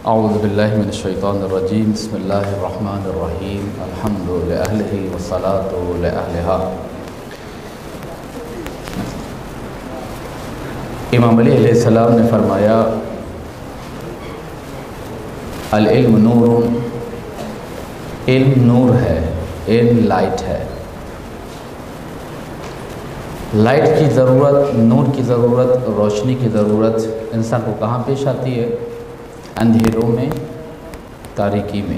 اعوذ باللہ من الشیطان الرجیم بسم اللہ الرحمن الرحیم الحمد لأہلہ والصلاة لأہلہا۔ امام علی علیہ السلام نے فرمایا العلم نور، علم نور ہے، علم لائٹ ہے۔ لائٹ کی ضرورت، نور کی ضرورت، روشنی کی ضرورت انسان کو کہاں پیش آتی ہے؟ اندھیروں میں، تاریکی میں۔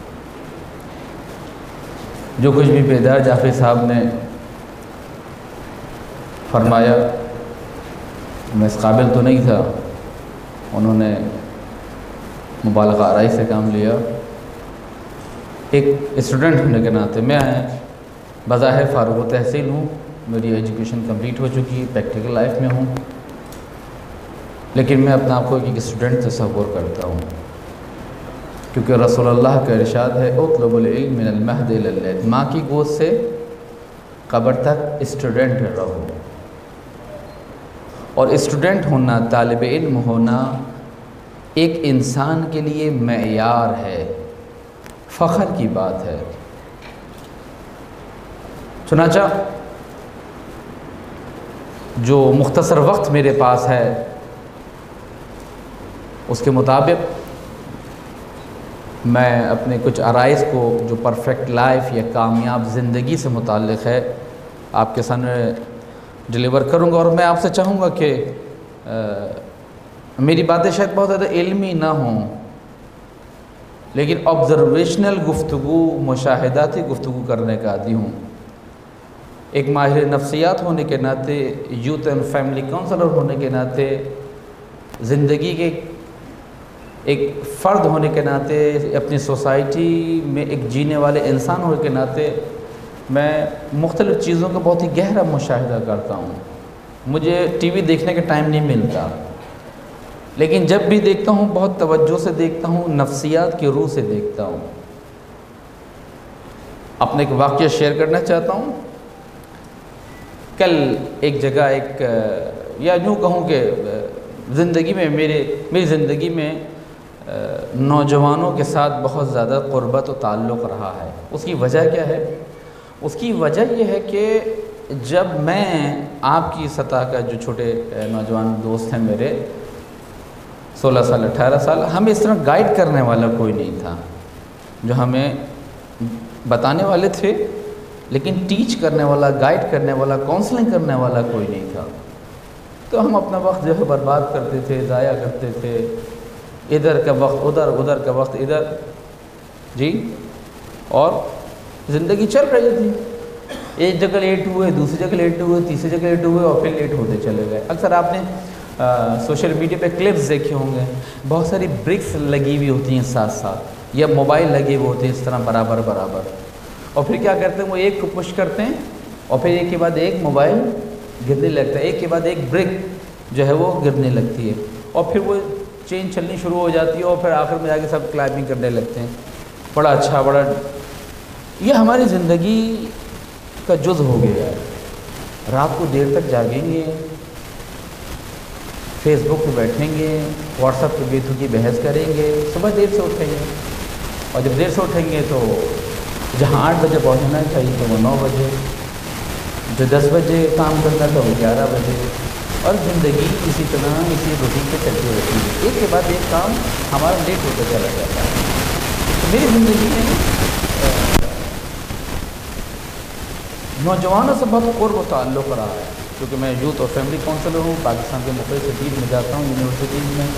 جو کچھ بھی بیدار جعفری صاحب نے فرمایا میں اس قابل تو نہیں تھا، انہوں نے مبالغہ آرائی سے کام لیا۔ ایک اسٹوڈنٹ ہونے کے ناطے میں بظاہر فارغ التحصیل ہوں، میری ایجوکیشن کمپلیٹ ہو چکی، پریکٹیکل لائف میں ہوں، لیکن میں اپنا آپ کو ایک اسٹوڈنٹ تصور کرتا ہوں، کیونکہ رسول اللہ کا ارشاد ہے اطلب العلم من المہد الی اللحد، ماں کی گود سے قبر تک اسٹوڈنٹ رہو۔ اور اسٹوڈنٹ ہونا، طالب علم ہونا ایک انسان کے لیے معیار ہے، فخر کی بات ہے۔ چنانچہ جو مختصر وقت میرے پاس ہے اس کے مطابق میں اپنے کچھ عرائض کو جو پرفیکٹ لائف یا کامیاب زندگی سے متعلق ہے آپ کے سامنے ڈیلیور کروں گا، اور میں آپ سے چاہوں گا کہ میری باتیں شاید بہت زیادہ علمی نہ ہوں، لیکن آبزرویشنل گفتگو، مشاہداتی گفتگو کرنے کا عادی ہوں۔ ایک ماہر نفسیات ہونے کے ناطے، یوتھ اینڈ فیملی کونسلر ہونے کے ناطے، زندگی کے ایک فرد ہونے کے ناطے، اپنی سوسائٹی میں ایک جینے والے انسان ہونے کے ناطے میں مختلف چیزوں کا بہت ہی گہرا مشاہدہ کرتا ہوں۔ مجھے ٹی وی دیکھنے کا ٹائم نہیں ملتا، لیکن جب بھی دیکھتا ہوں بہت توجہ سے دیکھتا ہوں، نفسیات کی روح سے دیکھتا ہوں۔ اپنے ایک واقعہ شیئر کرنا چاہتا ہوں۔ کل ایک جگہ یا یوں کہوں کہ زندگی میں میری زندگی میں نوجوانوں کے ساتھ بہت زیادہ قربت و تعلق رہا ہے۔ اس کی وجہ کیا ہے؟ اس کی وجہ یہ ہے کہ جب میں آپ کی سطح کا جو چھوٹے نوجوان دوست ہیں میرے، 16 سال 18 سال، ہمیں اس طرح گائیڈ کرنے والا کوئی نہیں تھا، جو ہمیں بتانے والے تھے لیکن ٹیچ کرنے والا، گائیڈ کرنے والا، کاؤنسلنگ کرنے والا کوئی نہیں تھا۔ تو ہم اپنا وقت جو ہے برباد کرتے تھے، ضائع کرتے تھے، ادھر کا وقت ادھر، ادھر کا وقت ادھر، جی، اور زندگی چل رہی تھی۔ ایک جگہ لیٹ ہوئے، دوسری جگہ لیٹ ہوئے، تیسری جگہ لیٹ ہوئے، اور پھر لیٹ ہوتے چلے گئے۔ اکثر آپ نے سوشل میڈیا پہ کلپس دیکھے ہوں گے، بہت ساری برکس لگی ہوئی ہوتی ہیں ساتھ ساتھ، یا موبائل لگے ہوئے ہوتے ہیں اس طرح برابر برابر، اور پھر کیا کرتے ہیں وہ ایک کو پش کرتے ہیں، اور پھر ایک کے بعد ایک موبائل گرنے لگتا ہے، ایک کے بعد ایک برک جو ہے وہ گرنے لگتی ہے، اور پھر وہ چین چلنی شروع ہو جاتی ہے، اور پھر آخر میں جا کے سب کلائمبنگ کرنے لگتے ہیں۔ بڑا اچھا، بڑا یہ ہماری زندگی کا جز ہو گیا ہے۔ رات کو دیر تک جاگیں گے، فیس بک پہ بیٹھیں گے، واٹس ایپ پہ بیتو کی بحث کریں گے، صبح دیر سے اٹھیں گے، اور جب دیر سے اٹھیں گے تو جہاں 8 بجے پہنچنا چاہیے تو وہ 9 بجے، جو 10 بجے کام کرنا تھا وہ 11 بجے، اور زندگی اسی طرح اسی روٹین پہ چلتی رہتی ہے، ایک کے بعد ایک کام ہمارا لیٹ ہوتا چلا جاتا ہے۔ تو میری زندگی میں نوجوانوں سے بہت قرب و تعلق رہا ہے، کیونکہ میں یوتھ اور فیملی کونسلر ہوں، پاکستان کے مختلف سٹیز میں جاتا ہوں، یونیورسٹیز میں۔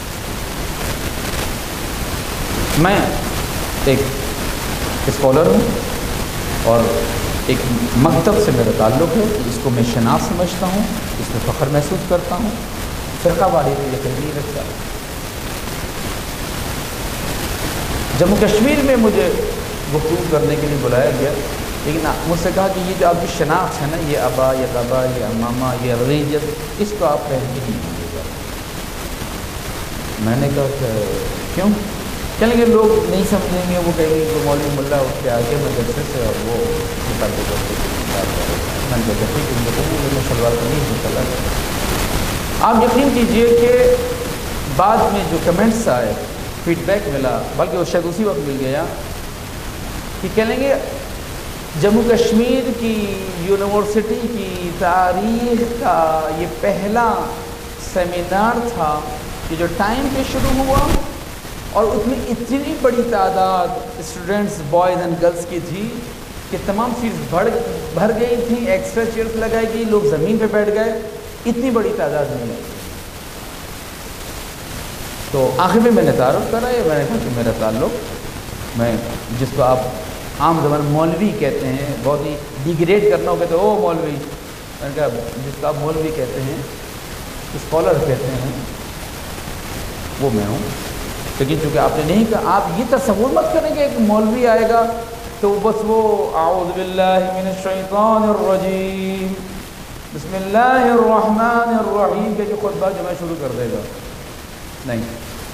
میں ایک اسکالر ہوں اور ایک مکتب سے میرا تعلق ہے، اس کو میں شناخت سمجھتا ہوں، اس میں فخر محسوس کرتا ہوں، فرقہ واری پہ یقین نہیں رکھتا۔ جموں کشمیر میں مجھے گفتگو کرنے کے لیے بلایا گیا، لیکن مجھ سے کہا کہ یہ جو آپ کی شناخت ہے نا، یہ ابا، یہ بابا، یہ امامہ، یہ ریلیجس، اس کو آپ پہن کے نہیں دیجیے گا۔ میں نے کہا کہ کیوں؟ کہنے لگے لوگ نہیں سمجھیں گے، وہ کہیں گے کہ مولوی ملا اٹھ کے آگے مدرسے سے اور وہ مطالبے کرتے ہیں۔ میں نے کہا ٹھیک ہے، میں شلوار کو نہیں نکلا۔ آپ یقین کیجئے کہ بعد میں جو کمنٹس آئے فیڈ بیک ملا، بلکہ وہ شاید اسی وقت مل گیا کہ کہہ لیں گے جموں کشمیر کی یونیورسٹی کی تاریخ کا یہ پہلا سیمینار تھا کہ جو ٹائم پہ شروع ہوا اور اس میں اتنی بڑی تعداد اسٹوڈنٹس بوائز اینڈ گرلس کی تھی کہ تمام سیٹس بھر گئی تھیں، ایکسٹرا چیئرس لگائی گئی، لوگ زمین پہ بیٹھ گئے، اتنی بڑی تعداد نہیں ہے۔ تو آخر میں نے تعارف کرا ہے، میں نے کہا کہ میرا تعلق، میں جس کو آپ عام زبان مولوی کہتے ہیں، بہت ہی ڈیگریڈ کرنا ہو کہتے ہیں او مولوی، میں نے کہا جس کو آپ مولوی کہتے ہیں، اسکالر کہتے ہیں، وہ میں ہوں۔ لیکن چونکہ آپ نے نہیں کہا، آپ یہ تصور مت کریں کہ ایک مولوی آئے گا تو بس وہ اعوذ باللہ من الشیطان الرجیم بسم اللہ الرحمن الرحیم کہ خطبہ جو میں شروع کر دے گا، نہیں۔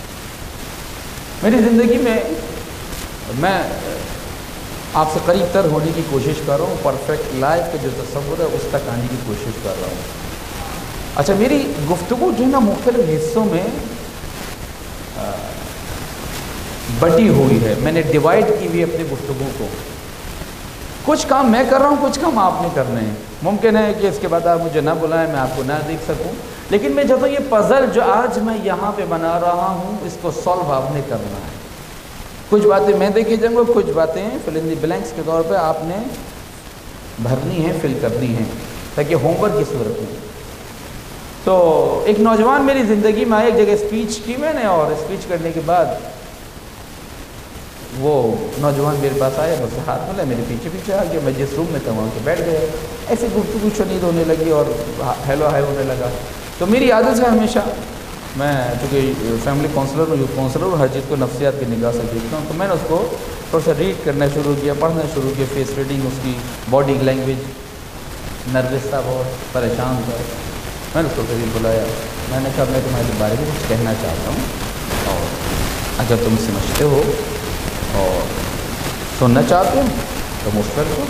میری زندگی میں آپ سے قریب تر ہونے کی کوشش کر رہا ہوں، پرفیکٹ لائف کا جو تصور ہے اس تک آنے کی کوشش کر رہا ہوں۔ اچھا، میری گفتگو جو ہے نا مختلف حصوں میں بٹی ہوئی ہے، میں نے ڈیوائڈ کی ہوئی اپنی گفتگو کو۔ کچھ کام میں کر رہا ہوں، کچھ کام آپ نے کرنے ہیں۔ ممکن ہے کہ اس کے بعد آپ مجھے نہ بلائیں، میں آپ کو نہ دیکھ سکوں، لیکن میں چاہتا ہوں یہ پزل جو آج میں یہاں پہ بنا رہا ہوں اس کو سالو آپ نے کرنا ہے۔ کچھ باتیں میں دیکھے جاؤں گا، کچھ باتیں فل ان دی بلینکس کے طور پہ آپ نے بھرنی ہیں، فل کرنی ہیں، تاکہ ہوم ورک کی صورت میں۔ تو ایک نوجوان میری زندگی میں آئے، ایک جگہ اسپیچ کی میں نے، اور اسپیچ کرنے کے بعد وہ نوجوان میرے پاس آیا، مجھ سے ہاتھ ملا، میرے پیچھے پیچھے آ گیا، میں جس روم میں تھا وہاں کے بیٹھ گئے، ایسے گفتگو شنید ہونے لگی اور ہیلو ہائی ہونے لگا۔ تو میری عادت ہے ہمیشہ، میں چونکہ فیملی کونسلر ہوں، یوتھ کونسلر ہوں، ہر چیز کو نفسیات کی نگاہ سے دیکھتا ہوں، تو میں نے اس کو تھوڑا سا ریڈ کرنا شروع کیا، پڑھنا شروع کیا، فیس ریڈنگ، اس کی باڈی لینگویج، نروس تھا، بہت پریشان تھا۔ میں نے اس کو قریب بلایا، میں نے کہا میں تمہارے بارے میں کچھ کہنا چاہتا ہوں، اور اگر تم سمجھتے ہو اور سننا چاہتے ہو تو مستقل ہو،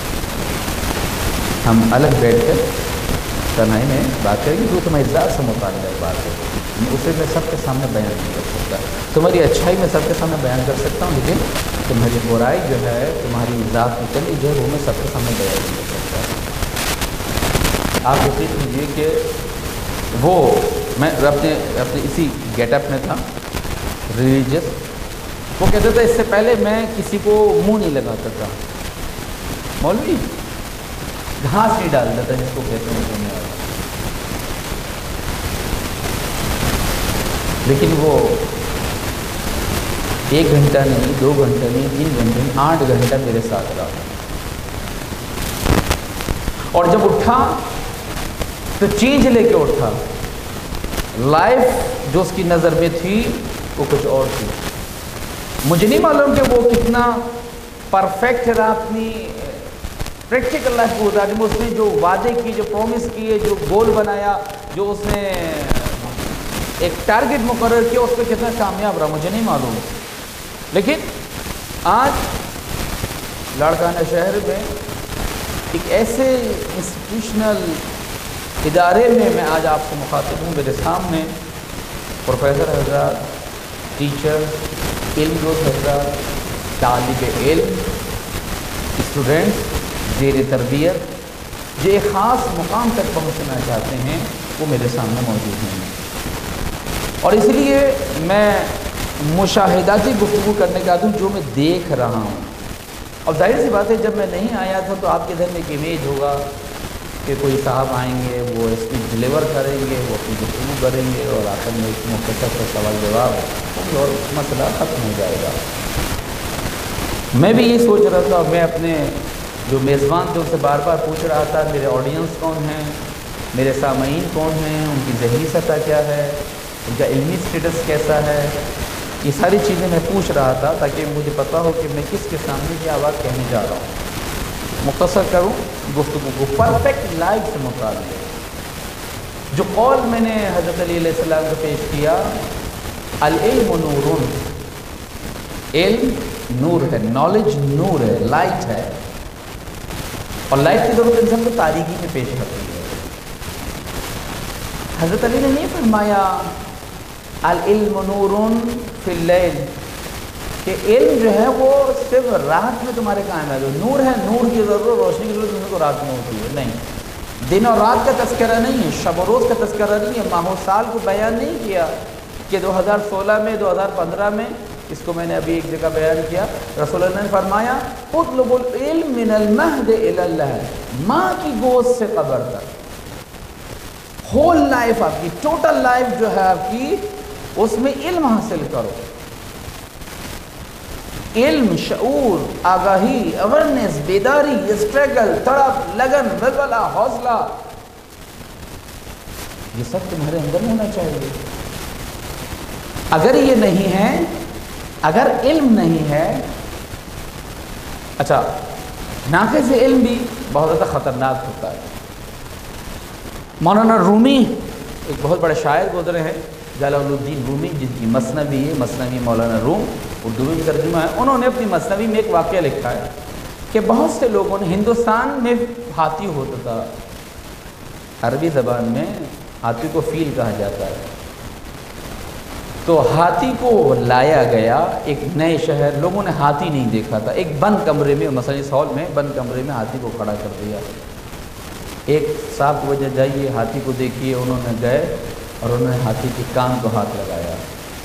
ہم الگ بیٹھ کر تنہائی میں بات کریں گے، جو تمہاری ذات سے متعلق بات ہے، اسے میں سب کے سامنے بیان نہیں کر سکتا۔ تمہاری اچھائی میں سب کے سامنے بیان کر سکتا ہوں، لیکن تمہاری برائی جو ہے، تمہاری ذات کی کمی جو ہے، وہ میں سب کے سامنے بیان نہیں کر سکتا۔ آپ یقین کیجیے کہ وہ میں اپنے اسی گیٹ اپ میں تھا، ریلیجیس، وہ کہتا تھا اس سے پہلے میں کسی کو منہ نہیں لگاتا تھا، مولوی گھاس نہیں ڈالتا تھا، جس کو کہتے ہیں دنیا میں۔ لیکن وہ 1 گھنٹہ نہیں، 2 گھنٹہ نہیں، 3 گھنٹے نہیں، 8 گھنٹہ میرے ساتھ رہا، اور جب اٹھا تو چینج لے کے اٹھا۔ لائف جو اس کی نظر میں تھی وہ کچھ اور تھی۔ مجھے نہیں معلوم کہ وہ کتنا پرفیکٹ رہا اپنی پریکٹیکل لائف کو گزارنے میں، اس نے جو وعدے کیے، جو پرومس کیے، جو گول بنایا، جو اس نے ایک ٹارگٹ مقرر کیا، اس پہ کتنا کامیاب رہا مجھے نہیں معلوم۔ لیکن آج لاڑکانہ شہر میں ایک ایسے انسٹیٹیوشنل ادارے میں آج آپ سے مخاطب ہوں، میرے سامنے پروفیسر حضرات، ٹیچر، علم دوست حضرات، طالب علم، اسٹوڈنٹس زیر تربیت، جو ایک خاص مقام تک پہنچنا چاہتے ہیں، وہ میرے سامنے موجود ہیں، اور اس لیے میں مشاہداتی گفتگو کرنے کا عادی ہوں، جو میں دیکھ رہا ہوں۔ اور ظاہر سی بات ہے، جب میں نہیں آیا تھا تو آپ کے ذہن میں ایک امیج ہوگا کہ کوئی صاحب آئیں گے، وہ اسپیچ ڈلیور کریں گے، وہ اپنی گفتگو کریں گے، اور آخر میں ایک مختصر کا سوال جواب اور مسئلہ ختم ہو جائے گا۔ میں بھی یہ سوچ رہا تھا، میں اپنے جو میزبان تھے ان سے بار بار پوچھ رہا تھا میرے آڈینس کون ہیں، میرے سامعین کون ہیں، ان کی ذہنی سطح کیا ہے، ان کا علمی سٹیٹس کیسا ہے، یہ ساری چیزیں میں پوچھ رہا تھا تاکہ مجھے پتہ ہو کہ میں کس کے سامنے کی آواز کہنے جا رہا ہوں۔ مختصر کروں گفتگو کو، پرفیکٹ لائف سے متعلق جو قول میں نے حضرت علی علیہ السلام کو پیش کیا، العلم نور، علم نور ہے، نالج نور ہے، لائٹ ہے، اور لائٹ کی ضرورت انسان کو تاریکی میں پیش کرتی ہے۔ حضرت علی نے نہیں فرمایا العلم نور فی اللیل، کہ علم جو ہے وہ صرف رات میں تمہارے قائم ہے. جو نور ہے، نور کی ضرورت، روشنی کی ضرورت تم کو رات میں ہوتی ہے. نہیں، دن اور رات کا تذکرہ نہیں ہے، شب و روز کا تذکرہ نہیں ہے، ماہ و سال کو بیان نہیں کیا کہ 2016 میں 2015 میں. اس کو میں نے ابھی ایک جگہ بیان کیا. رسول اللہ نے فرمایا اطلب العلم من المہد الی اللحد، ماں کی گود سے قبر تک. ہول لائف آپ کی، ٹوٹل لائف جو ہے آپ کی، اس میں علم حاصل کرو. علم، شعور، آگاہی، اویرنس، بیداری، اسٹرگل، تڑپ، لگن، وگلا، حوصلہ، یہ سب تمہارے اندر ہونا چاہیے. اگر یہ نہیں ہے، اگر علم نہیں ہے، اچھا ناقص علم بھی بہت زیادہ خطرناک ہوتا ہے. مولانا رومی ایک بہت بڑے شاعر گزرے ہیں، جلال الدین رومی، جن کی مثنوی ہے، مثنوی مولانا روم، اردو میں بھی ترجمہ ہے. انہوں نے اپنی مثنوی میں ایک واقعہ لکھا ہے کہ بہت سے لوگوں نے، ہندوستان میں ہاتھی ہوتا تھا، عربی زبان میں ہاتھی کو فیل کہا جاتا ہے. تو ہاتھی کو لایا گیا ایک نئے شہر، لوگوں نے ہاتھی نہیں دیکھا تھا. ایک بند کمرے میں، مثلا اس ہال میں بند کمرے میں ہاتھی کو کھڑا کر دیا. ایک صاحب کی وجہ جائیے ہاتھی کو دیکھیے. انہوں نے گئے اور انہوں نے ہاتھی کے کان کو ہاتھ لگایا.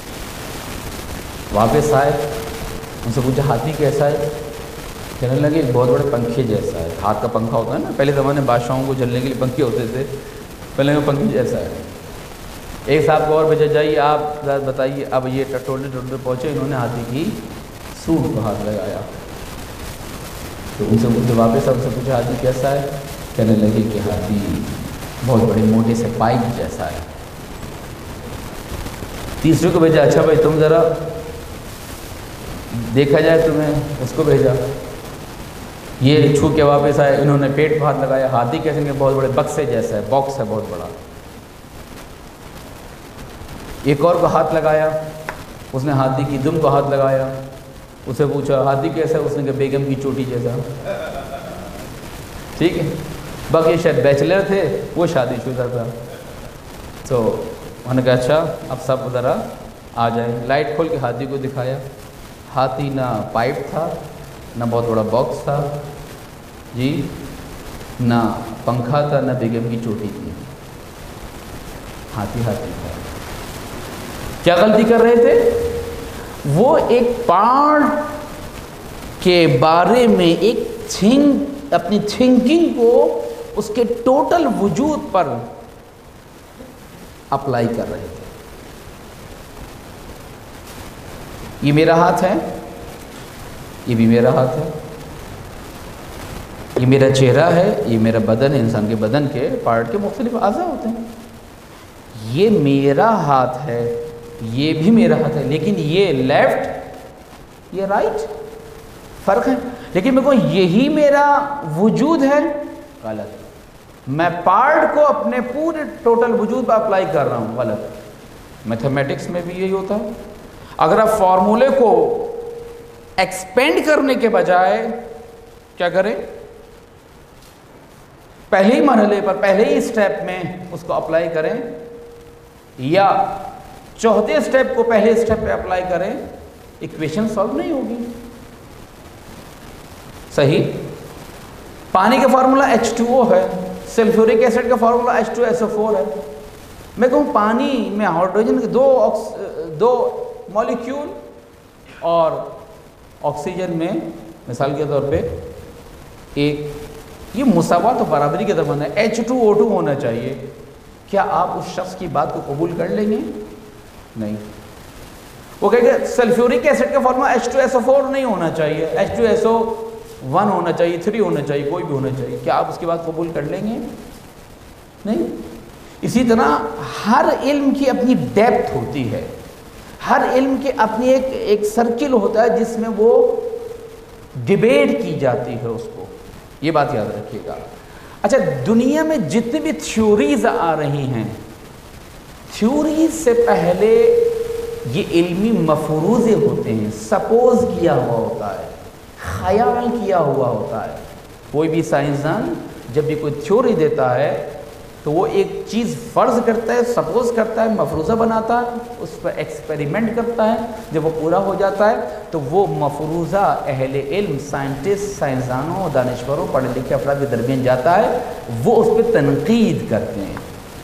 واپس آئے، ان سے پوچھا ہاتھی کیسا ہے؟ کہنے لگے ایک بہت بڑے پنکھے جیسا ہے. ہاتھ کا پنکھا ہوتا ہے نا، پہلے زمانے میں بادشاہوں کو جلنے کے لیے پنکھے ہوتے تھے، پہلے وہ پنکھے جیسا ہے. ایک صاحب کو اور بھیجا جائیے، آپ ذرا بتائیے. اب یہ ٹٹولے پہنچے، انہوں نے ہاتھی کی سونڈ کو ہاتھ لگایا. تو ان سے واپس ان سے پوچھا ہاتھی کیسا ہے؟ کہنے لگے کہ ہاتھی بہت بڑے موٹے سے پائپ جیسا ہے. تیسرے کو بھیجا، اچھا بھائی تم ذرا دیکھا جائے تمہیں. اس کو بھیجا، یہ چھو کے واپس آئے. انہوں نے پیٹ پہ ہاتھ لگایا. ہاتھی کیسے کہ بہت بڑے بکسے جیسا ہے، باکس ہے بہت بڑا. ایک اور کو ہاتھ لگایا، اس نے ہاتھی کی دم کو ہاتھ لگایا. اسے پوچھا ہاتھی کیسا ہے؟ اس نے کہا بیگم کی چوٹی جیسا. ٹھیک ہے، باقی شاید بیچلر تھے، وہ شادی شدہ تھا. تو انہوں نے کہا اچھا اب سب ذرا آ جائیں. لائٹ کھول کے ہاتھی کو دکھایا. ہاتھی نہ پائپ تھا، نہ بہت بڑا باکس تھا جی، نہ پنکھا تھا، نہ بیگم کی چوٹی تھی. ہاتھی ہاتھی تھا. کیا غلطی کر رہے تھے؟ وہ ایک پارٹ کے بارے میں ایک اپنی تھنکنگ کو اس کے ٹوٹل وجود پر اپلائی کر رہے تھے. یہ میرا ہاتھ ہے، یہ بھی میرا ہاتھ ہے. یہ میرا چہرہ ہے، یہ میرا بدن ہے. انسان کے بدن کے پارٹ کے مختلف اعضاء ہوتے ہیں. یہ میرا ہاتھ ہے، یہ بھی میرا ہاتھ ہے، لیکن یہ لیفٹ، یہ رائٹ، فرق ہے. لیکن میں کہوں یہی میرا وجود ہے، غلط. میں پارٹ کو اپنے پورے ٹوٹل وجود پر اپلائی کر رہا ہوں، غلط. میتھمیٹکس میں بھی یہی ہوتا ہے. اگر آپ فارمولے کو ایکسپینڈ کرنے کے بجائے کیا کریں، پہلے ہی مرحلے پر، پہلے ہی اسٹیپ میں اس کو اپلائی کریں، یا چوتھے اسٹیپ کو پہلے اسٹیپ پہ اپلائی کریں، ایکویشن سالو نہیں ہوگی. صحیح. پانی کا فارمولا H2O ہے، سلفیورک ایسڈ کا فارمولا H2SO4 ہے. میں کہوں پانی میں ہائیڈروجن کے دو مالیکیول اور آکسیجن میں مثال کے طور پہ ایک، یہ مساوات و برابری کے درمیان ہے. H2O2 ہونا چاہیے. کیا آپ اس شخص کی بات کو قبول کر لیں گے؟ نہیں. وہ کہے گا سلفیورک ایسڈ کا فارمولا H2SO4 نہیں ہونا چاہیے، H2SO1 ہونا چاہیے، 3 ہونا چاہیے، کوئی بھی ہونا چاہیے. کیا آپ اس کی بات قبول کر لیں گے؟ نہیں. اسی طرح ہر علم کی اپنی ڈیپتھ ہوتی ہے، ہر علم کے اپنی ایک سرکل ہوتا ہے جس میں وہ ڈیبیٹ کی جاتی ہے اس کو. یہ بات یاد رکھیے گا. اچھا، دنیا میں جتنی بھی تھیوریز آ رہی ہیں، تھیوریز سے پہلے یہ علمی مفروضے ہوتے ہیں، سپوز کیا ہوا ہوتا ہے، خیال کیا ہوا ہوتا ہے. کوئی بھی سائنسدان جب بھی کوئی تھیوری دیتا ہے تو وہ ایک چیز فرض کرتا ہے، سپوز کرتا ہے، مفروضہ بناتا ہے، اس پر ایکسپیریمنٹ کرتا ہے، جب وہ پورا ہو جاتا ہے تو وہ مفروضہ اہل علم، سائنٹسٹ، سائنسدانوں، دانشوروں، پڑھے لکھے افراد کے درمیان جاتا ہے، وہ اس پہ تنقید کرتے ہیں،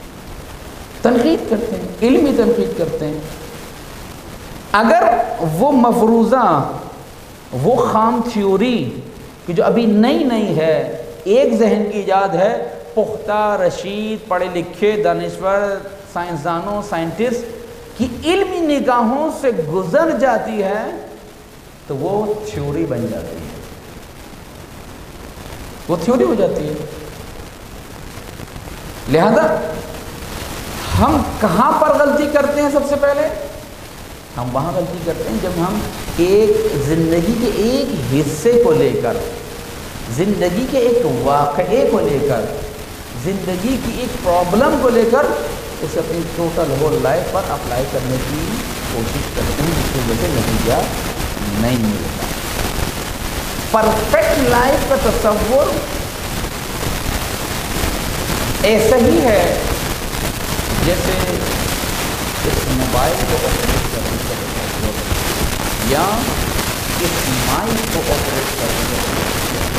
علمی تنقید کرتے ہیں۔ اگر وہ مفروضہ، وہ خام تھیوری کہ جو ابھی نئی ہے، ایک ذہن کی ایجاد ہے، پختہ، رشید، پڑھے لکھے، دانشور، سائنسدانوں، سائنٹسٹ کی علمی نگاہوں سے گزر جاتی ہے تو وہ تھیوری بن جاتی ہے، وہ تھیوری ہو جاتی ہے۔ لہذا ہم کہاں پر غلطی کرتے ہیں؟ سب سے پہلے ہم وہاں غلطی کرتے ہیں جب ہم ایک زندگی کے ایک حصے کو لے کر، زندگی کے ایک واقعے کو لے کر، زندگی کی ایک پرابلم کو لے کر اسے اپنی ٹوٹل ہول لائف پر اپلائی کرنے کی کوشش کرتے ہیں، جس کی وجہ سے نتیجہ نہیں ملتا۔ پرفیکٹ لائف کا تصور ایسا ہی ہے جیسے اس موبائل کو آپریٹ کرنے کا تصور یا اس مائنڈ کو آپریٹ کرنے کا تصور،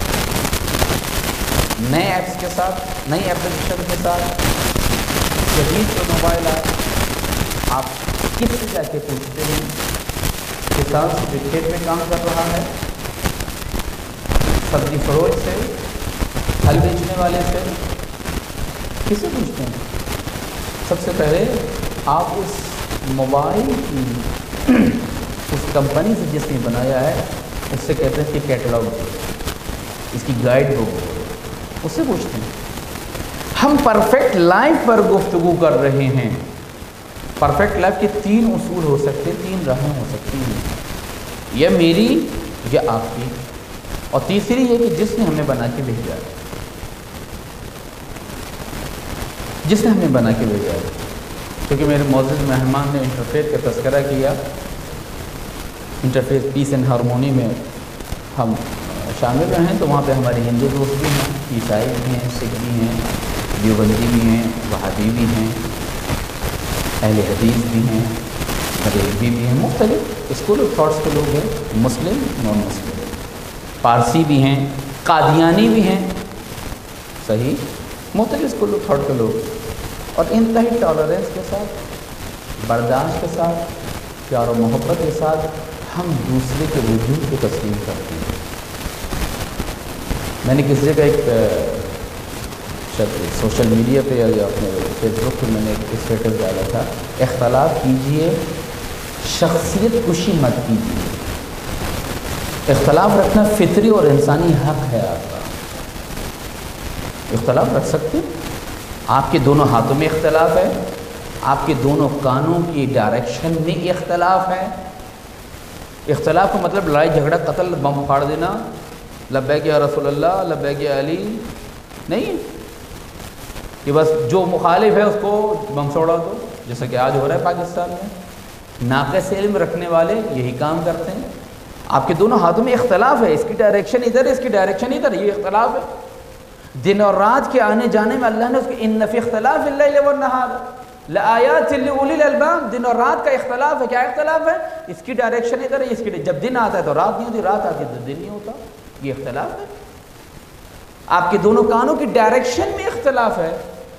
نئے ایپس کے ساتھ، نئی اپلیکیشن کے ساتھ، جدید جو موبائل آئے، آپ کس سے جا کے پوچھتے ہیں؟ کسان جو کھیت میں کام کر رہا ہے، سبزی فروش سے، پھل بیچنے والے سے، کس سے پوچھتے ہیں؟ سب سے پہلے آپ اس موبائل کی اس کمپنی سے جس نے بنایا ہے اس سے کہتے ہیں اس کی کیٹلاگ، اس کی گائیڈ بک، اس سے پوچھتے ہیں۔ ہم پرفیکٹ لائف پر گفتگو کر رہے ہیں۔ پرفیکٹ لائف کے 3 اصول ہو سکتے ہیں، 3 راہیں ہو سکتی ہیں، یا میری یا آپ کی، اور تیسری یہ کہ جس نے ہمیں بنا کے بھیجا ہے، جس نے ہمیں بنا کے بھیجا ہے۔ کیونکہ میرے معزز مہمان نے انٹرفیت کا تذکرہ کیا، انٹرفیت پیس اینڈ ہارمونی میں ہم شامل رہیں، تو وہاں پہ ہمارے ہندو دوست بھی ہیں، عیسائی بھی ہیں، سکھ بھی ہیں، دیوبندی بھی ہیں، وہابی بھی ہیں، اہل حدیث بھی ہیں، مغربی بھی ہیں، مختلف اسکول آف تھاٹس کے لوگ ہیں، مسلم، نان مسلم، پارسی بھی ہیں، قادیانی بھی ہیں، صحیح، مختلف اسکول آف تھاٹ کے لوگ، اور انتہائی ٹالرنس کے ساتھ، برداشت کے ساتھ، پیار و محبت کے ساتھ ہم دوسرے کے وجود کو تسلیم کرتے ہیں۔ میں نے کسی جگہ ایک سوشل میڈیا پہ یا اپنے فیس بک پہ میں نے ایک اسٹیٹس ڈالا تھا، اختلاف کیجئے، شخصیت کشی مت کیجئے۔ اختلاف رکھنا فطری اور انسانی حق ہے آپ کا، اختلاف رکھ سکتے ہیں۔ آپ کے دونوں ہاتھوں میں اختلاف ہے، آپ کے دونوں کانوں کی ڈائریکشن میں اختلاف ہے۔ اختلاف کا مطلب لڑائی جھگڑا، قتل، بم پھاڑ دینا، لبیک یا رسول اللہ، لبیک یا علی نہیں، کہ بس جو مخالف ہے اس کو بم چھوڑا دو، جیسا کہ آج ہو رہا ہے پاکستان میں۔ ناقص علم رکھنے والے یہی کام کرتے ہیں۔ آپ کے دونوں ہاتھوں میں اختلاف ہے، اس کی ڈائریکشن ادھر، اس کی ڈائریکشن ادھر، یہ اختلاف ہے۔ دن اور رات کے آنے جانے میں اللہ نے اس کے ان فی اختلاف اللیل والنہار لآیات لأولی الالباب، دن اور رات کا اختلاف ہے۔ کیا اختلاف ہے؟ اس کی ڈائریکشن ادھر ہے، اس کی جب دن آتا ہے تو رات نہیں ہوتی، رات آتی ہے تو دن نہیں ہوتا، یہ اختلاف ہے۔ آپ کے دونوں کانوں کی ڈائریکشن میں اختلاف ہے،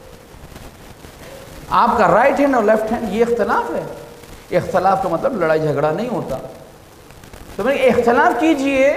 آپ کا رائٹ ہینڈ اور لیفٹ ہینڈ، یہ اختلاف ہے۔ اختلاف کا مطلب لڑائی جھگڑا نہیں ہوتا۔ تو میں اختلاف کیجئے،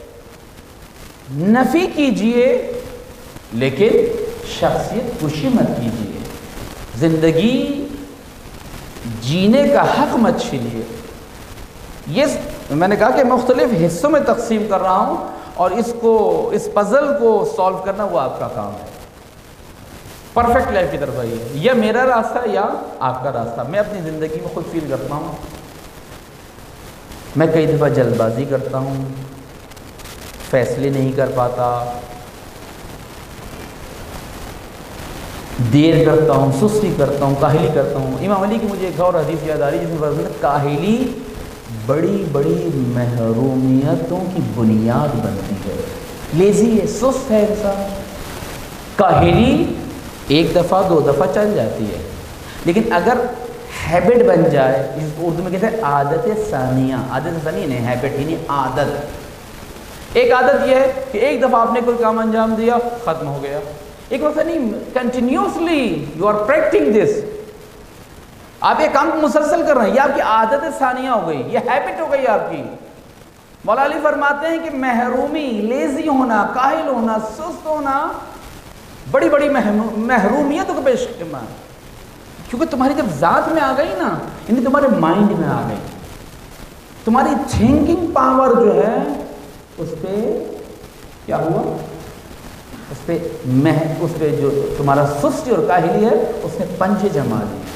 نفی کیجئے، لیکن شخصیت کشی مت کیجئے، زندگی جینے کا حق مت چھینیے۔ یہ میں نے کہا کہ مختلف حصوں میں تقسیم کر رہا ہوں، اور اس پزل کو سالو کرنا وہ آپ کا کام ہے۔ پرفیکٹ لائف کی طرف آئیے، یا میرا راستہ یا آپ کا راستہ۔ میں اپنی زندگی میں خود فیل کرتا ہوں، میں کئی دفعہ جلد بازی کرتا ہوں، فیصلے نہیں کر پاتا، دیر کرتا ہوں، سستی کرتا ہوں، کاہلی کرتا ہوں۔ امام علی کی مجھے ایک اور حدیث یاد آ رہی ہے جس میں فرمایا ہے کاہلی بڑی بڑی محرومیتوں کی بنیاد بنتی ہے۔ لیزی ہے، سست ہے انسان، کاہلی एक दफ़ा 2 दफ़ा चल जाती है, लेकिन अगर हैबिट बन जाए, इसको उर्दू में कहते हैं आदत सानिया, आदत सानिया नहीं, हैबिट ही नहीं, आदत। एक आदत यह है कि एक दफ़ा आपने कोई काम अंजाम दिया, ख़त्म हो गया। एक वक्त नहीं, continuously you are practising this, आप ये काम मुसलसल कर रहे हैं, ये आपकी आदत सानिया हो गई, ये हैबिट हो गई आपकी। मौला अली फरमाते हैं कि महरूमी, लेजी होना, काहिल होना, सुस्त होना बड़ी बड़ी महरूमियतों को पेश करना, क्योंकि तुम्हारी जब ज़ात में आ गई ना, यानी तुम्हारे माइंड में आ गई, तुम्हारी थिंकिंग पावर जो है उस पर क्या हुआ, उस पर जो तुम्हारा सुस्ती और काहिली है उसने पंजे जमा लिए,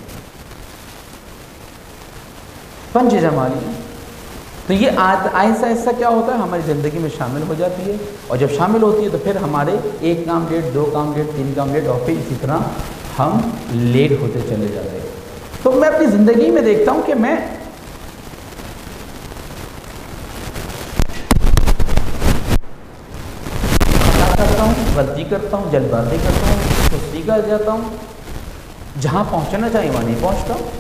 पंजे जमा लिए। तो ये ऐसा ऐसा क्या होता है, हमारी ज़िंदगी में शामिल हो जाती है, और जब शामिल होती है तो फिर हमारे 1 काम लेट, 2 काम लेट, 3 काम लेट, और फिर इसी तरह हम लेट होते चले जाते हैं। तो मैं अपनी ज़िंदगी में देखता हूँ कि मैं करता हूँ, गलती करता हूँ, जल्दबाजी करता हूँ, सुस्ती कर जाता हूँ, जहाँ पहुँचना चाहिए वहाँ नहीं पहुँचता हूँ।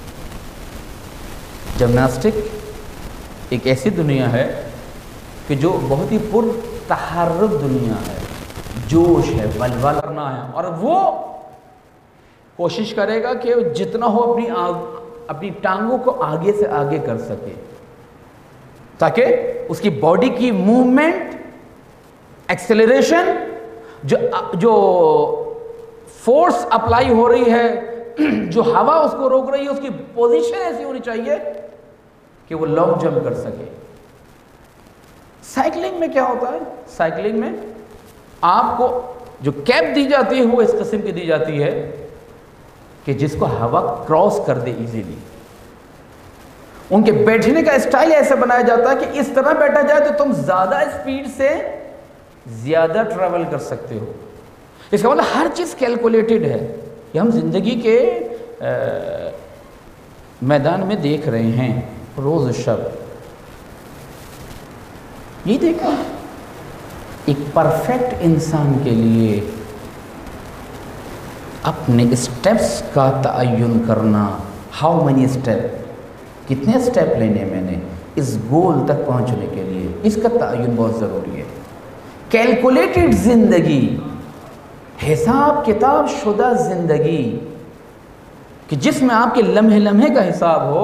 जिम्नास्टिक एक ऐसी दुनिया है कि जो बहुत ही पुरतहर्रुक दुनिया है, जोश है, वलवल करना है, और वो कोशिश करेगा कि जितना हो अपनी टांगों को आगे से आगे कर सके, ताकि उसकी बॉडी की मूवमेंट, एक्सेलरेशन, जो फोर्स अप्लाई हो रही है, जो हवा उसको रोक रही है, उसकी पोजीशन ऐसी होनी चाहिए कि वो लॉन्ग जंप कर सके। साइकिलिंग में क्या होता है, साइकिलिंग में आपको जो कैप दी जाती है वो इस किस्म की दी जाती है कि जिसको हवा क्रॉस कर दे इजीली। उनके बैठने का स्टाइल ऐसा बनाया जाता है कि इस तरह बैठा जाए तो तुम ज्यादा स्पीड से ज्यादा ट्रैवल कर सकते हो। इसका मतलब हर चीज कैलकुलेटेड है। ये हम जिंदगी के मैदान में देख रहे हैं रोज शब। ये देखो, एक परफेक्ट इंसान के लिए अपने स्टेप्स का तयन करना, हाउ मेनी स्टेप, कितने स्टेप लेने मैंने इस गोल तक पहुंचने के लिए, इसका तयन बहुत ज़रूरी है। कैलकुलेटेड ज़िंदगी, हिसाब किताब शुदा ज़िंदगी कि जिसमें आपके लम्हे लम्हे का हिसाब हो,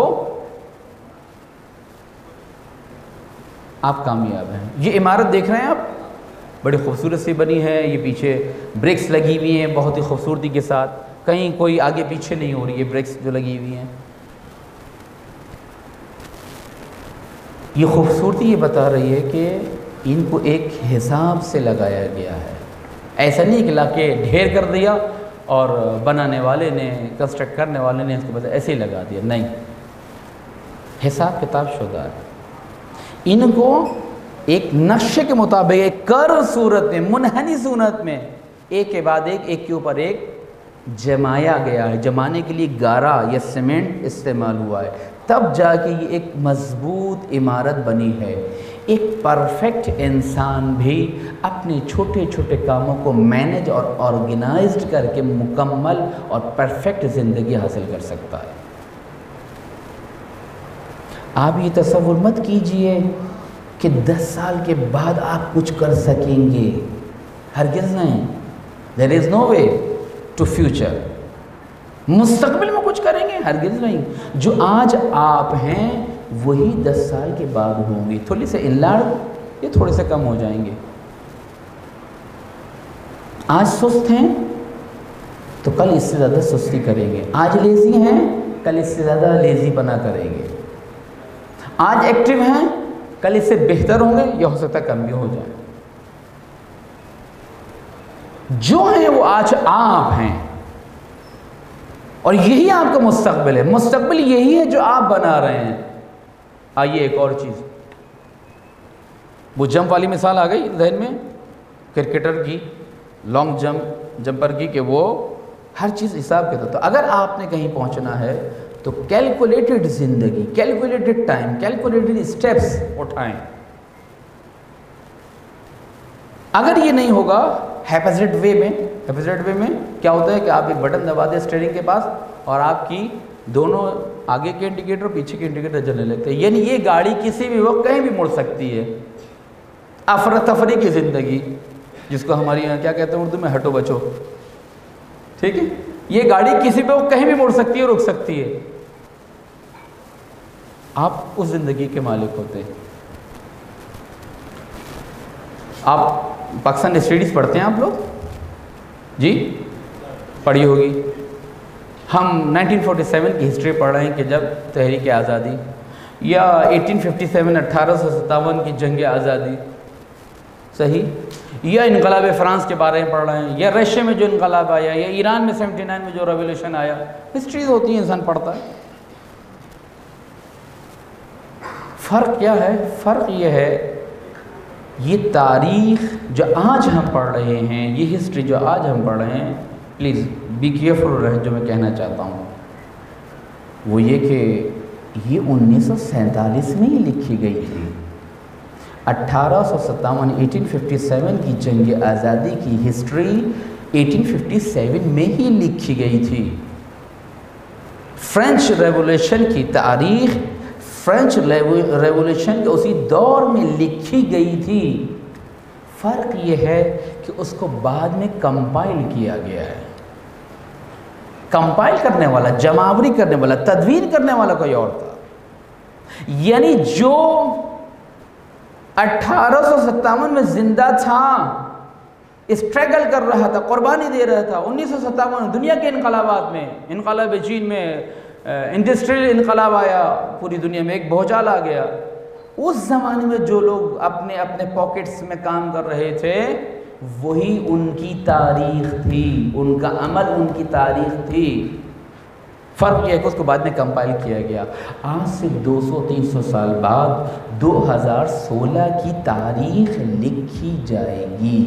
आप कामयाब हैं। ये इमारत देख रहे हैं आप, बड़ी खूबसूरत सी बनी है। ये पीछे ब्रिक्स लगी हुई हैं बहुत ही खूबसूरती के साथ, कहीं कोई आगे पीछे नहीं हो रही है ब्रिक्स जो लगी हुई हैं। ये खूबसूरती ये बता रही है कि इनको एक हिसाब से लगाया गया है। ऐसा नहीं कि लाके ढेर कर दिया और बनाने वाले ने, कंस्ट्रक्ट करने वाले ने इसको बस ऐसे ही लगा दिया, नहीं, हिसाब किताब शुदा है। इनको एक नक्शे के मुताबिक, एक कर्व सूरत में, मुनहनी सूरत में एक के बाद एक के ऊपर एक जमाया गया है। जमाने के लिए गारा या सीमेंट इस्तेमाल हुआ है, तब जाके ये एक मजबूत इमारत बनी है। एक परफेक्ट इंसान भी अपने छोटे छोटे कामों को मैनेज और ऑर्गेनाइज्ड करके मुकम्मल और परफेक्ट ज़िंदगी हासिल कर सकता है। आप ये तसव्वुर मत कीजिए कि 10 साल के बाद आप कुछ कर सकेंगे, हरगिज़ नहीं। There is no way to future. मुस्तकबिल में कुछ करेंगे, हरगिज़ नहीं। जो आज आप हैं वही 10 साल के बाद होंगे। थोड़ी से इनलाड़, ये थोड़े से कम हो जाएंगे। आज सुस्त हैं तो कल इससे ज़्यादा सुस्ती करेंगे। आज लेज़ी हैं, कल इससे ज़्यादा लेज़ी बना करेंगे। आज एक्टिव हैं, कल इससे बेहतर होंगे, या हो सकता है कम भी हो जाए। जो है वो आज आप हैं, और यही आपका मुस्तकबिल है। मुस्तकबिल यही है जो आप बना रहे हैं। आइए एक और चीज़, वो जंप वाली मिसाल आ गई ज़हन में, क्रिकेटर की, लॉन्ग जंपर की, कि वो हर चीज़ हिसाब के। तो अगर आपने कहीं पहुंचना है तो कैलकुलेटेड ज़िंदगी, कैलकुलेटेड टाइम, कैलकुलेटेड स्टेप्स उठाएं। अगर ये नहीं होगा, ہیپازٹ وے میں کیا ہوتا ہے کہ آپ ایک بٹن دبا دیں اسٹیئرنگ کے پاس اور آپ کی دونوں آگے کے انڈیکیٹر اور پیچھے کے انڈیکیٹر جلنے لگتے ہیں، یعنی یہ گاڑی کسی بھی وقت کہیں بھی مڑ سکتی ہے۔ افراتفری کی زندگی، جس کو ہماری یہاں کیا کہتے ہیں اردو میں، ہٹو بچو، ٹھیک ہے، یہ گاڑی کسی بھی وقت کہیں بھی مڑ سکتی ہے، رک سکتی ہے۔ آپ اس زندگی کے مالک ہوتے ہیں۔ آپ پاکستان اسٹڈیز پڑھتے ہیں آپ لوگ؟ جی پڑھی ہوگی۔ ہم 1947 کی ہسٹری پڑھ رہے ہیں کہ جب تحریک آزادی، یا 1857 1857 کی جنگ آزادی، صحیح، یا انقلاب فرانس کے بارے میں پڑھ رہے ہیں، یا رشیا میں جو انقلاب آیا، یا ایران میں 79 میں جو ریولیوشن آیا۔ ہسٹریز ہوتی ہیں، انسان پڑھتا ہے۔ فرق کیا ہے؟ فرق یہ ہے، یہ تاریخ جو آج ہم پڑھ رہے ہیں، یہ ہسٹری جو آج ہم پڑھ رہے ہیں، پلیز بی کیئرفل رہیں، جو میں کہنا چاہتا ہوں وہ یہ کہ یہ 1947 میں ہی لکھی گئی تھی۔ 1857 1857 کی جنگ آزادی کی ہسٹری 1857 میں ہی لکھی گئی تھی۔ فرینچ ریولیوشن کی تاریخ فرینچ ریولیوشن کے اسی دور میں لکھی گئی تھی۔ فرق یہ ہے کہ اس کو بعد میں کمپائل کیا گیا ہے۔ کمپائل کرنے والا، جمعآوری کرنے والا، تدوین کرنے والا کوئی اور تھا۔ یعنی جو 1857 میں زندہ تھا، اسٹرگل کر رہا تھا، قربانی دے رہا تھا، 1957 دنیا کے انقلابات میں، انقلاب چین میں انڈسٹریل انقلاب آیا، پوری دنیا میں ایک بھوچال آ گیا۔ اس زمانے میں جو لوگ اپنے اپنے پاکٹس میں کام کر رہے تھے، وہی ان کی تاریخ تھی، ان کا عمل ان کی تاریخ تھی۔ فرق یہ ہے کہ اس کو بعد میں کمپائل کیا گیا۔ آج سے 200-300 سال بعد 2016 کی تاریخ لکھی جائے گی،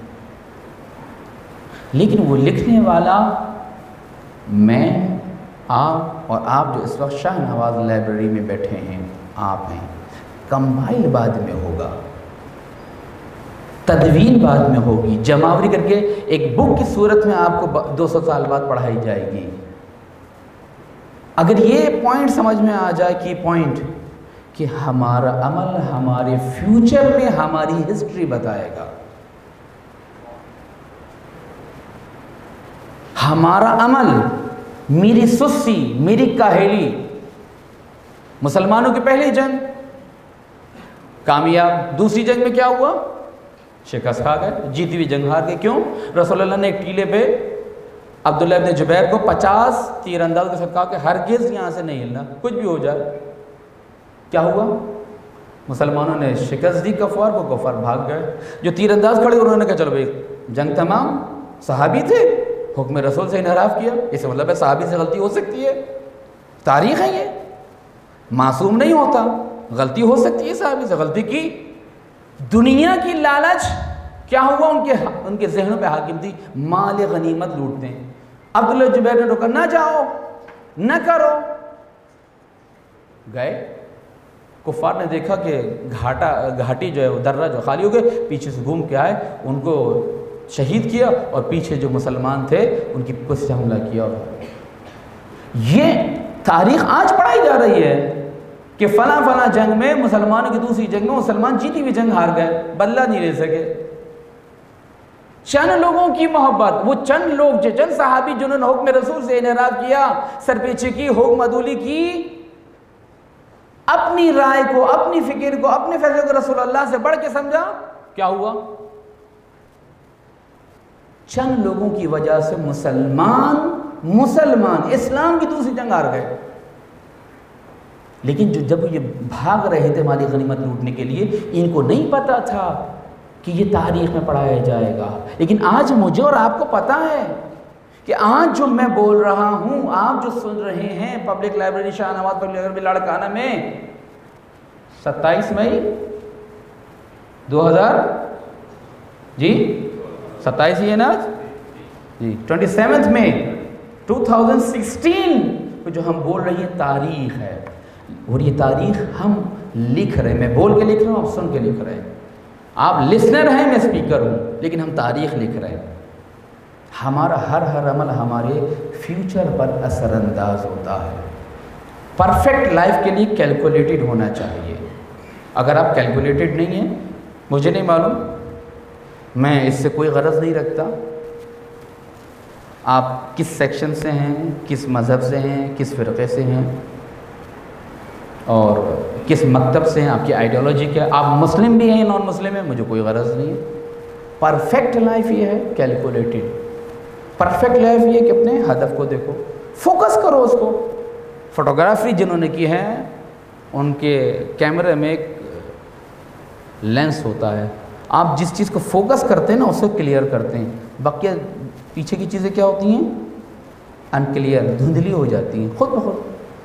لیکن وہ لکھنے والا میں، آپ، اور آپ جو اس وقت شاہ نواز لائبریری میں بیٹھے ہیں، آپ ہیں۔ کمپائل بعد میں ہوگا، تدوین بعد میں ہوگی، جمعآوری کر کے ایک بک کی صورت میں آپ کو 200 سال بعد پڑھائی جائے گی۔ اگر یہ پوائنٹ سمجھ میں آ جائے، کی پوائنٹ، کہ ہمارا عمل ہمارے فیوچر میں ہماری ہسٹری بتائے گا، ہمارا عمل، میری سستی، میری کاہلی۔ مسلمانوں کی پہلی جنگ کامیاب، دوسری جنگ میں کیا ہوا؟ شکست کھا گئے، جیتی ہوئی جنگ ہار گئے۔ کیوں؟ رسول اللہ نے ایک ٹیلے پہ عبداللہ ابن جبیر کو 50 تیر انداز کے ساتھ کہا کہ ہرگز یہاں سے نہیں ہلنا، کچھ بھی ہو جائے۔ کیا ہوا؟ مسلمانوں نے شکست دی کفار کو، کفار بھاگ گئے۔ جو تیر انداز کھڑے انہوں نے کہا چلو بھائی جنگ تمام، صحابی تھے، حکم رسول سے انحراف کیا، اس کا مطلب ہے صحابی سے غلطی ہو سکتی ہے، تاریخ ہے، یہ معصوم نہیں ہوتا، غلطی ہو سکتی ہے، صحابی سے غلطی کی۔ دنیا کی لالچ کیا ہوا؟ ان کے ذہنوں پہ حاکم تھی، مال غنیمت لوٹتے ہیں۔ عبداللہ جبیر نے روکا، نہ جاؤ، نہ کرو، گئے۔ کفار نے دیکھا کہ گھاٹی جو ہے، وہ درہ جو خالی ہو گئے، پیچھے سے گھوم کے آئے، ان کو شہید کیا، اور پیچھے جو مسلمان تھے ان کی پشت سے حملہ کیا۔ یہ تاریخ آج پڑھائی جا رہی ہے کہ فلاں فلاں جنگ میں، مسلمانوں کی دوسری جنگ میں مسلمان جیتی ہوئی جنگ ہار گئے، بدلہ نہیں لے سکے۔ چند لوگوں کی محبت، وہ چند لوگ، چند صحابی جنہوں نے حکم رسول سے انحراف کیا، سر پیچھے کی، حکم عدولی کی، اپنی رائے کو، اپنی فکر کو، اپنے فیصلے کو رسول اللہ سے بڑھ کے سمجھا، کیا ہوا؟ چند لوگوں کی وجہ سے مسلمان اسلام کی دوسری جنگ ہار گئے۔ لیکن جب یہ بھاگ رہے تھے مالی غنیمت لوٹنے کے لیے، ان کو نہیں پتا تھا کہ یہ تاریخ میں پڑھایا جائے گا۔ لیکن آج مجھے اور آپ کو پتا ہے کہ آج جو میں بول رہا ہوں، آپ جو سن رہے ہیں public library Shah Nawaz public library Larkana میں، 27 مئی 2000 جی 27 ہی ہے نا جی 27 مئی 2016 کو جو ہم بول رہی ہیں تاریخ ہے، اور یہ تاریخ ہم لکھ رہے ہیں، میں بول کے لکھ رہا ہوں، آپ سن کے لکھ رہے ہیں۔ آپ لسنر ہیں، میں اسپیکر ہوں، لیکن ہم تاریخ لکھ رہے ہیں. ہمارا ہر عمل ہمارے فیوچر پر اثر انداز ہوتا ہے. پرفیکٹ لائف کے لیے کیلکولیٹڈ ہونا چاہیے. اگر آپ کیلکولیٹڈ نہیں ہیں، مجھے نہیں معلوم، میں اس سے کوئی غرض نہیں رکھتا آپ کس سیکشن سے ہیں، کس مذہب سے ہیں، کس فرقے سے ہیں اور کس مکتب سے ہیں، آپ کی آئیڈیالوجی کیا ہے، آپ مسلم بھی ہیں یا نان مسلم ہیں، مجھے کوئی غرض نہیں ہے. پرفیکٹ لائف یہ ہے کیلکولیٹڈ. پرفیکٹ لائف یہ کہ اپنے ہدف کو دیکھو، فوکس کرو اس کو. فوٹوگرافی جنہوں نے کی ہے ان کے کیمرے میں ایک لینس ہوتا ہے، آپ جس چیز کو فوکس کرتے ہیں نا اسے کلیئر کرتے ہیں، باقی پیچھے کی چیزیں کیا ہوتی ہیں؟ انکلیئر، دھندلی ہو جاتی ہیں خود بخود.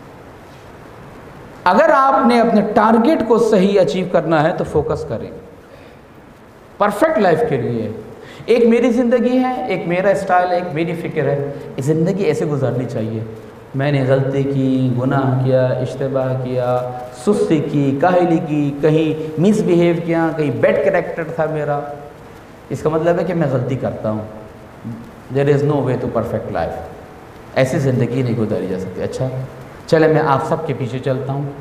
اگر آپ نے اپنے ٹارگٹ کو صحیح اچیو کرنا ہے تو فوکس کریں پرفیکٹ لائف کے لیے. ایک میری زندگی ہے، ایک میرا اسٹائل ہے، ایک میری فکر ہے. زندگی ایسے گزارنی چاہیے. میں نے غلطی کی، گناہ کیا، اشتباہ کیا، سستی کی، کاہلی کی، کہیں مس بیہیو کیا، کہیں بیڈ کریکٹر تھا میرا، اس کا مطلب ہے کہ میں غلطی کرتا ہوں. There is no way to perfect life. ایسی زندگی نہیں گزاری جا سکتی. اچھا چلے میں آپ سب کے پیچھے چلتا ہوں،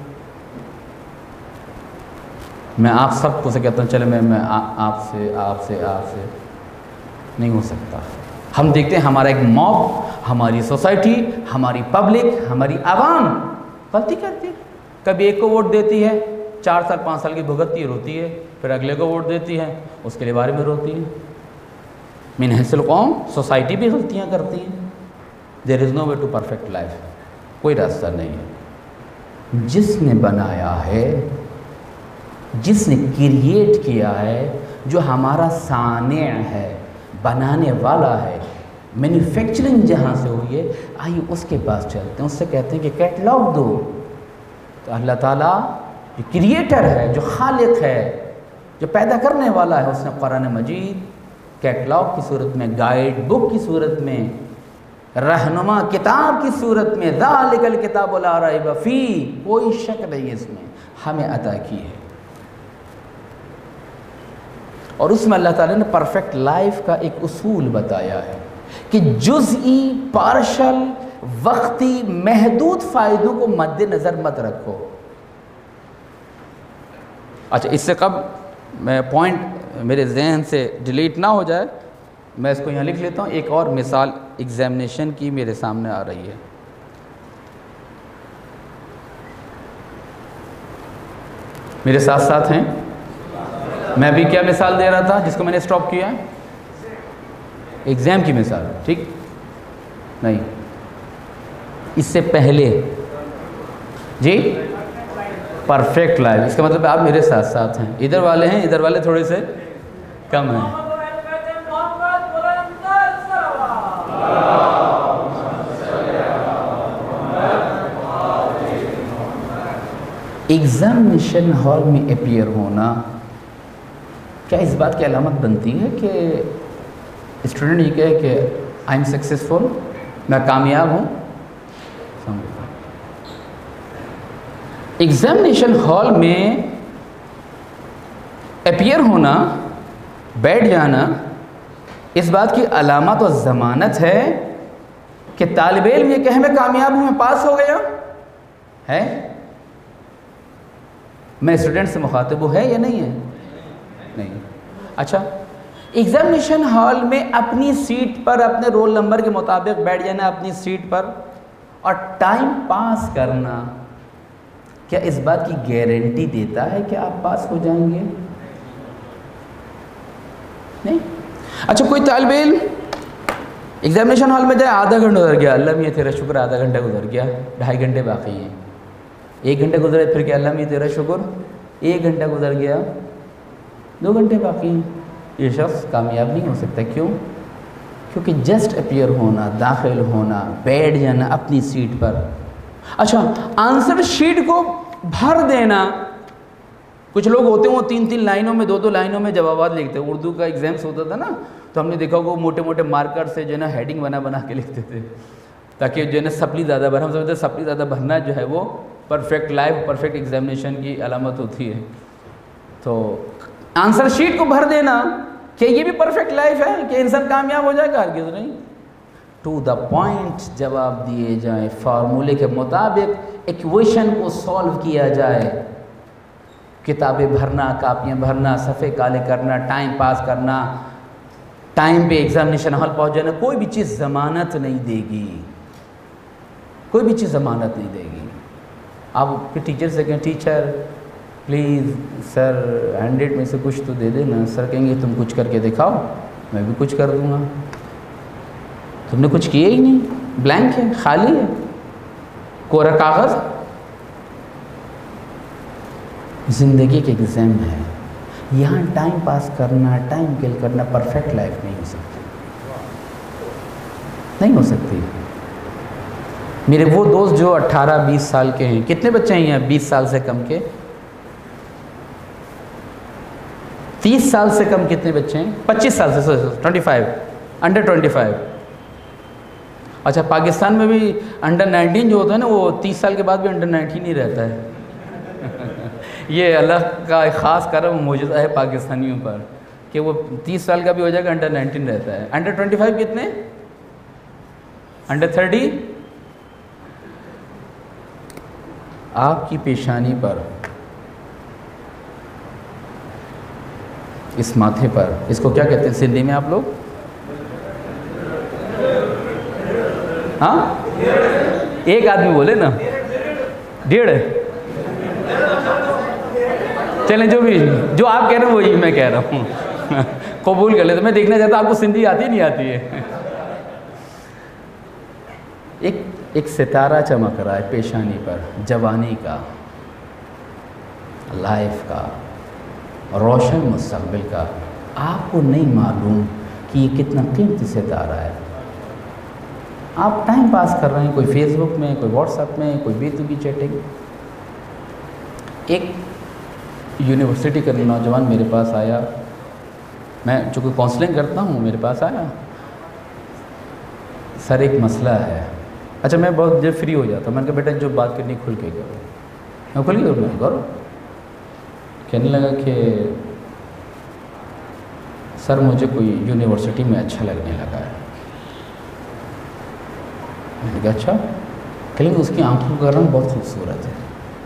میں آپ سب کو سے کہتا ہوں چلے میں آپ سے نہیں ہو سکتا. ہم دیکھتے ہیں ہمارا ایک موب، ہماری سوسائٹی، ہماری پبلک، ہماری عوام غلطی کرتی ہے. کبھی ایک کو ووٹ دیتی ہے، 4 سال 5 سال کی بھگتتی ہے، روتی ہے، پھر اگلے کو ووٹ دیتی ہے، اس کے بارے میں روتی ہے. من حیث القوم سوسائٹی بھی غلطیاں کرتی ہیں. There is no way to perfect life. کوئی راستہ نہیں ہے. جس نے بنایا ہے، جس نے کریٹ کیا ہے، جو ہمارا صانع ہے، بنانے والا ہے، مینوفیکچرنگ جہاں سے ہوئی ہے، آئیے اس کے پاس چلتے ہیں، اس سے کہتے ہیں کہ کیٹلاگ دو. تو اللہ تعالیٰ جو کریٹر ہے، جو خالق ہے، جو پیدا کرنے والا ہے، اس نے قرآن مجید کیٹلاگ کی صورت میں، گائیڈ بک کی صورت میں، رہنما کتاب کی صورت میں، ذالک الکتاب لا ریب فیہ، کوئی شک نہیں اس میں، ہمیں عطا کی ہے. اور اس میں اللہ تعالیٰ نے پرفیکٹ لائف کا ایک اصول بتایا ہے کہ جزئی، پارشل، وقتی، محدود فائدوں کو مد نظر مت رکھو. اچھا اس سے قبل میں پوائنٹ میرے ذہن سے ڈیلیٹ نہ ہو جائے، میں اس کو یہاں لکھ لیتا ہوں. ایک اور مثال ایگزامینیشن کی میرے سامنے آ رہی ہے. میرے ساتھ ساتھ ہیں؟ میں ابھی کیا مثال دے رہا تھا جس کو میں نے اسٹاپ کیا؟ ایگزام کی مثال. ٹھیک نہیں، اس سے پہلے جی پرفیکٹ لائف. اس کا مطلب آپ میرے ساتھ ساتھ ہیں. ادھر والے ہیں، ادھر والے تھوڑے سے کم ہیں. ایگزامینیشن ہال میں اپیئر ہونا کیا اس بات کی علامت بنتی ہے کہ اسٹوڈنٹ یہ کہے کہ آئی ایم سکسیزفل، میں کامیاب ہوں؟ ایگزامینیشن ہال میں اپیئر ہونا، بیٹھ جانا، اس بات کی علامت و ضمانت ہے کہ طالب علم یہ کہے میں کامیاب ہوں، میں پاس ہو گیا ہے. میں اسٹوڈنٹ سے مخاطب ہوں، ہے یا نہیں ہے؟ نہیں. اچھا ایگزامینیشن ہال میں اپنی سیٹ پر اپنے رول نمبر کے مطابق بیٹھ جانا اپنی سیٹ پر اور ٹائم پاس کرنا، کیا اس بات کی گارنٹی دیتا ہے کہ آپ پاس ہو جائیں گے؟ نہیں. اچھا کوئی طالب علم ایگزامینیشن ہال میں جائے، آدھا گھنٹہ گزر گیا، اللہ میاں تیرا شکر آدھا گھنٹہ گزر گیا، 2.5 گھنٹے باقی ہیں. 1 گھنٹہ گزرے پھر کہ اللہ میاں تیرا شکر 1 گھنٹہ گزر گیا، 2 گھنٹے باقی ہیں. یہ شخص کامیاب نہیں ہو سکتا. کیوں؟ کیونکہ جسٹ اپیئر ہونا، داخل ہونا، بیٹھ جانا اپنی سیٹ پر. اچھا آنسر شیٹ کو بھر دینا. کچھ لوگ ہوتے ہیں وہ 3 لائنوں میں 2 لائنوں میں جوابات لکھتے ہیں. اردو کا ایگزامس ہوتا تھا نا، تو ہم نے دیکھا وہ موٹے موٹے مارکر سے جو ہے نا ہیڈنگ بنا کے لکھتے تھے تاکہ جو ہے نا سپلی زیادہ بھرنا. ہم سمجھتے ہیں سپلی زیادہ بھرنا جو ہے وہ پرفیکٹ لائف، پرفیکٹ ایگزامینیشن کی علامت ہوتی ہے. تو آنسر شیٹ کو بھر دینا کہ یہ بھی پرفیکٹ لائف ہے کہ انسان کامیاب ہو جائے گا، ہرگز نہیں۔ ٹو دا پوائنٹ جواب دیے جائیں، فارمولے کے مطابق ایکویشن کو سولو کیا جائے۔ کتابیں بھرنا، کاپیاں بھرنا، صفحے کالے کرنا، ٹائم پاس کرنا، ٹائم پہ ایگزامینیشن ہال پہنچ جانا، کوئی بھی چیز ضمانت نہیں دے گی، کوئی بھی چیز ضمانت نہیں دے گی۔ آپ ٹیچر سے کہیں ٹیچر پلیز سر 100 میں سے کچھ تو دے دینا، سر کہیں گے تم کچھ کر کے دکھاؤ، میں بھی کچھ کر دوں گا۔ تم نے کچھ کیا ہی نہیں، بلینک ہے، خالی ہے، کوڑا کاغذ۔ زندگی ایک ایگزام ہے، یہاں ٹائم پاس کرنا، ٹائم کل کرنا پرفیکٹ لائف نہیں ہو سکتی، نہیں ہو سکتی۔ میرے وہ دوست جو 18-20 سال کے ہیں، کتنے بچے ہیں یہاں 20 سال سے کم کے؟ 30 سال سے کم کتنے بچے ہیں؟ 25 سال سے 25 انڈر 25۔ اچھا پاکستان میں بھی انڈر 19 جو ہوتا ہے نا وہ 30 سال کے بعد بھی انڈر 19 ہی رہتا ہے۔ یہ اللہ کا ایک خاص کرم معجزہ ہے پاکستانیوں پر کہ وہ 30 سال کا بھی ہو جائے گا، انڈر 19 رہتا ہے۔ انڈر 25 کتنے؟ انڈر 30۔ آپ کی پیشانی پر، اس ماتھے پر، اس کو کیا کہتے ہیں سندھی میں آپ لوگ؟ ہاں ایک آدمی بولے نا، 1.5۔ چلیں جو آپ کہہ رہے ہیں وہی میں کہہ رہا ہوں، قبول کر لیتے۔ میں دیکھنا چاہتا ہوں آپ کو سندھی آتی نہیں آتی ہے۔ ایک ستارہ چمک رہا ہے پیشانی پر، جوانی کا، لائف کا، روشن مستقبل کا۔ آپ کو نہیں معلوم کہ یہ کتنا قیمتی ستارہ ہے۔ آپ ٹائم پاس کر رہے ہیں، کوئی فیس بک میں، کوئی واٹس ایپ میں، کوئی بے تکی چیٹنگ۔ ایک یونیورسٹی کا نوجوان میرے پاس آیا، میں چونکہ کاؤنسلنگ کرتا ہوں، میرے پاس آیا، سر ایک مسئلہ ہے۔ اچھا میں بہت جب فری ہو جاتا ہوں، میں نے کہا بیٹا جو بات کرنی کھل کے کرو، میں کھل کے کرو۔ کہنے لگا کہ سر مجھے کوئی یونیورسٹی میں اچھا لگنے لگا ہے۔ میں نے کہا اچھا، کہ لیکن اس کی آنکھوں کا رنگ بہت خوبصورت ہے۔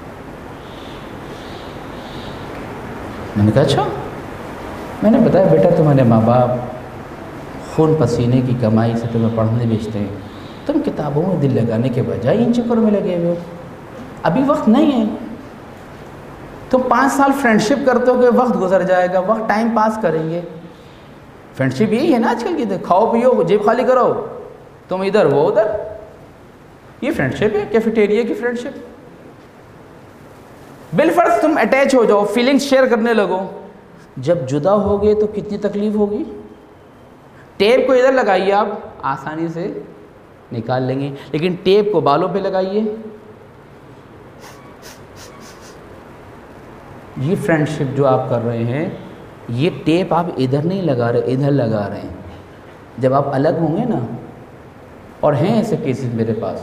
میں نے کہا اچھا۔ میں نے بتایا بیٹا تمہارے ماں باپ خون پسینے کی کمائی سے تمہیں پڑھنے بھیجتے ہیں، تم کتابوں میں دل لگانے کے بجائے ان چکروں میں لگے ہوئے ہو، ابھی وقت نہیں ہے۔ تم 5 سال فرینڈشپ کرتے ہو کہ وقت گزر جائے گا، وقت ٹائم پاس کریں گے۔ فرینڈشپ یہی ہے نا آج کل کی، کھاؤ پیو جیب خالی کرو، تم ادھر وہ ادھر، یہ فرینڈشپ ہے، کیفیٹیریا کی فرینڈشپ۔ بالفرض تم اٹیچ ہو جاؤ، فیلنگز شیئر کرنے لگو، جب جدا ہو گئے تو کتنی تکلیف ہوگی۔ ٹیپ کو ادھر لگائیے، آپ آسانی سے نکال لیں گے، لیکن ٹیپ کو بالوں پہ لگائیے، یہ فرینڈشپ جو آپ کر رہے ہیں، یہ ٹیپ آپ ادھر نہیں لگا رہے، ادھر لگا رہے ہیں۔ جب آپ الگ ہوں گے نا، اور ہیں ایسے کیسز میرے پاس،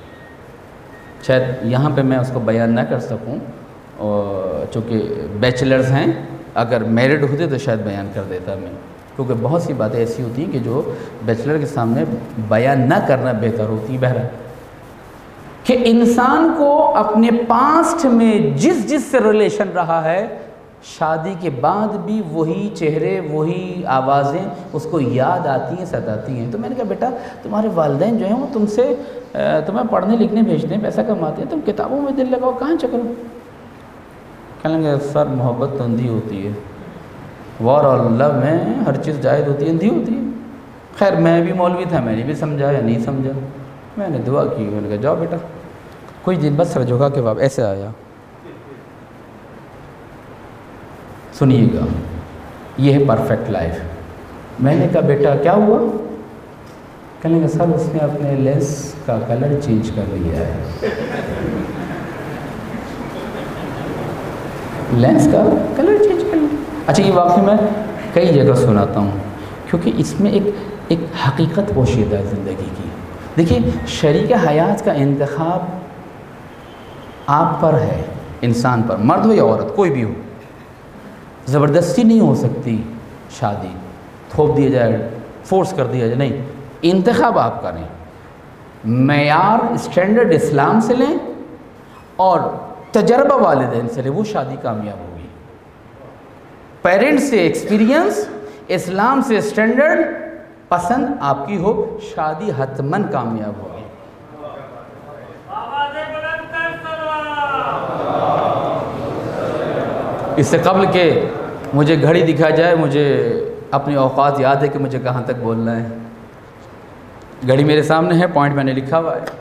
شاید یہاں پہ میں اس کو بیان نہ کر سکوں، اور چونکہ بیچلرز ہیں، اگر میرڈ ہوتے تو شاید بیان کر دیتا میں، کیونکہ بہت سی باتیں ایسی ہوتی ہیں کہ جو بیچلر کے سامنے بیان نہ کرنا بہتر ہوتی ہے۔ بہرحال کہ انسان کو اپنے پاسٹ میں جس سے ریلیشن رہا ہے، شادی کے بعد بھی وہی چہرے، وہی آوازیں اس کو یاد آتی ہیں، ستاتی ہیں۔ تو میں نے کہا بیٹا تمہارے والدین جو ہیں وہ تم سے تمہیں پڑھنے لکھنے بھیجتے ہیں، پیسہ کماتے ہیں، تم کتابوں میں دل لگاؤ، کہاں چکرو؟ کہنے لگے سر محبت تو اندھی ہوتی ہے، وار اور لو میں ہر چیز جائز ہوتی ہے، اندھی ہوتی ہے۔ خیر میں بھی مولوی تھا، میں نے بھی سمجھا یا نہیں سمجھا، میں نے دعا کی، میں نے کہا جاؤ بیٹا۔ کچھ دن بعد سر جھکا کے ایسے آیا، سنیے گا، یہ ہے پرفیکٹ لائف۔ میں نے کہا بیٹا کیا ہوا؟ کہنے لگا سر اس نے اپنے لینس کا کلر چینج کر لیا ہے۔ لینس کا کلر چینج کر لیا؟ اچھا یہ واقعی میں کئی جگہ سناتا ہوں، کیونکہ اس میں ایک حقیقت پوشیدہ ہے زندگی کی۔ دیکھیے شریک حیات کا انتخاب آپ پر ہے، انسان پر، مرد ہو یا عورت کوئی بھی ہو۔ زبردستی نہیں ہو سکتی شادی، تھوپ دیا جائے، فورس کر دیا جائے، نہیں، انتخاب آپ کریں، معیار اسٹینڈرڈ اسلام سے لیں اور تجربہ والدین سے لیں، وہ شادی کامیاب ہوگی۔ پیرنٹس سے ایکسپیرینس، اسلام سے اسٹینڈرڈ، پسند آپ کی ہو، شادی حتماً کامیاب ہوگی۔ اس سے قبل کہ مجھے گھڑی دکھا جائے، مجھے اپنی اوقات یاد ہے کہ مجھے کہاں تک بولنا ہے۔ گھڑی میرے سامنے ہے، پوائنٹ میں نے لکھا ہوا ہے۔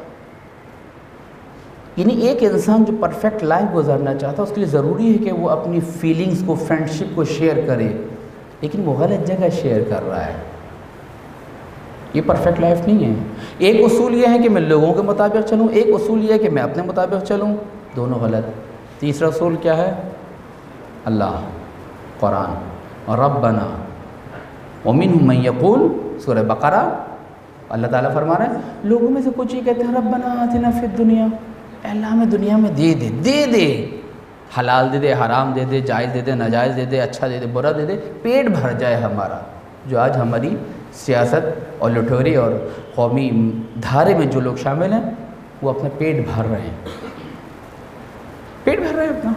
یعنی ایک انسان جو پرفیکٹ لائف گزارنا چاہتا ہے، اس کے لیے ضروری ہے کہ وہ اپنی فیلنگز کو، فرینڈشپ کو شیئر کرے، لیکن وہ غلط جگہ شیئر کر رہا ہے۔ یہ پرفیکٹ لائف نہیں ہے۔ ایک اصول یہ ہے کہ میں لوگوں کے مطابق چلوں، ایک اصول یہ ہے کہ میں اپنے مطابق چلوں، دونوں غلط۔ تیسرا اصول کیا ہے؟ اللہ، قرآن، اور ربنا ومنہم من یقول، سورہ بقرہ، اللہ تعالیٰ فرما رہے ہیں لوگوں میں سے کچھ یہ کہتے ہیں ربنا آتنا فی الدنیا، اے اللہ ہمیں دنیا میں دے دے، حلال دے دے، حرام دے دے، جائز دے دے، ناجائز دے دے، اچھا دے دے، برا دے دے، پیٹ بھر جائے ہمارا۔ جو آج ہماری سیاست اور لٹوری اور قومی دھارے میں جو لوگ شامل ہیں، وہ اپنا پیٹ بھر رہے ہیں، پیٹ بھر رہے ہیں اپنا۔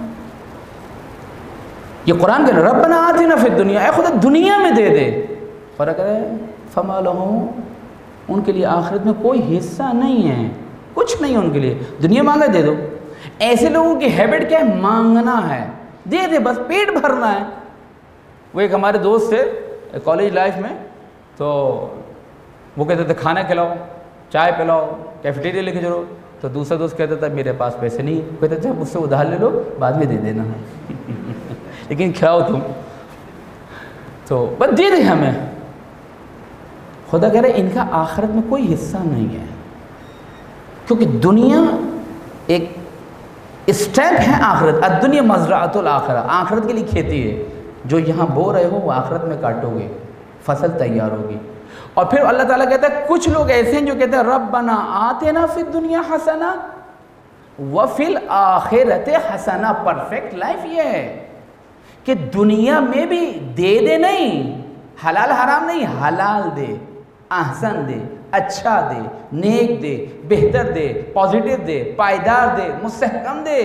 یہ قرآن کہہ رہا ہے ربنا آتنا فی الدنیا، اے خدا دنیا میں دے دے، فرق ہے فما لہم، ان کے لیے آخرت میں کوئی حصہ نہیں ہے، کچھ نہیں ان کے لیے، دنیا مانگا دے دو۔ ایسے لوگوں کی ہیبٹ کیا ہے؟ مانگنا ہے، دے دے، بس پیٹ بھرنا ہے۔ وہ ایک ہمارے دوست تھے کالج لائف میں، تو وہ کہتے تھے کھانا کھلاؤ، چائے پلاؤ، کیفیٹیریا لے کے چلو، تو دوسرا دوست کہتا تھا میرے پاس پیسے نہیں، کہتے تھے مجھ سے ادھار لے لو، بعد میں دے دینا، لیکن کھلاؤ تم، تو بس دے دے ہمیں۔ خدا کہہ رہے ان کا آخرت میں کوئی حصہ نہیں ہے، کیونکہ دنیا ایک اسٹیپ ہے آخرت، الدنیا مزرعۃ الآخرہ، آخرت کے لیے کھیتی ہے، جو یہاں بو رہے ہو وہ آخرت میں کاٹو گے، فصل تیار ہوگی۔ اور پھر اللہ تعالیٰ کہتا ہے کچھ لوگ ایسے ہیں جو کہتے ہیں ربنا آتنا فی الدنیا حسنہ وفی الآخرۃ حسنہ۔ پرفیکٹ لائف یہ ہے کہ دنیا میں بھی دے دے، نہیں حلال حرام نہیں، حلال دے، احسن دے، اچھا دے، نیک دے، بہتر دے، پازیٹیو دے، پائیدار دے، مستحکم دے،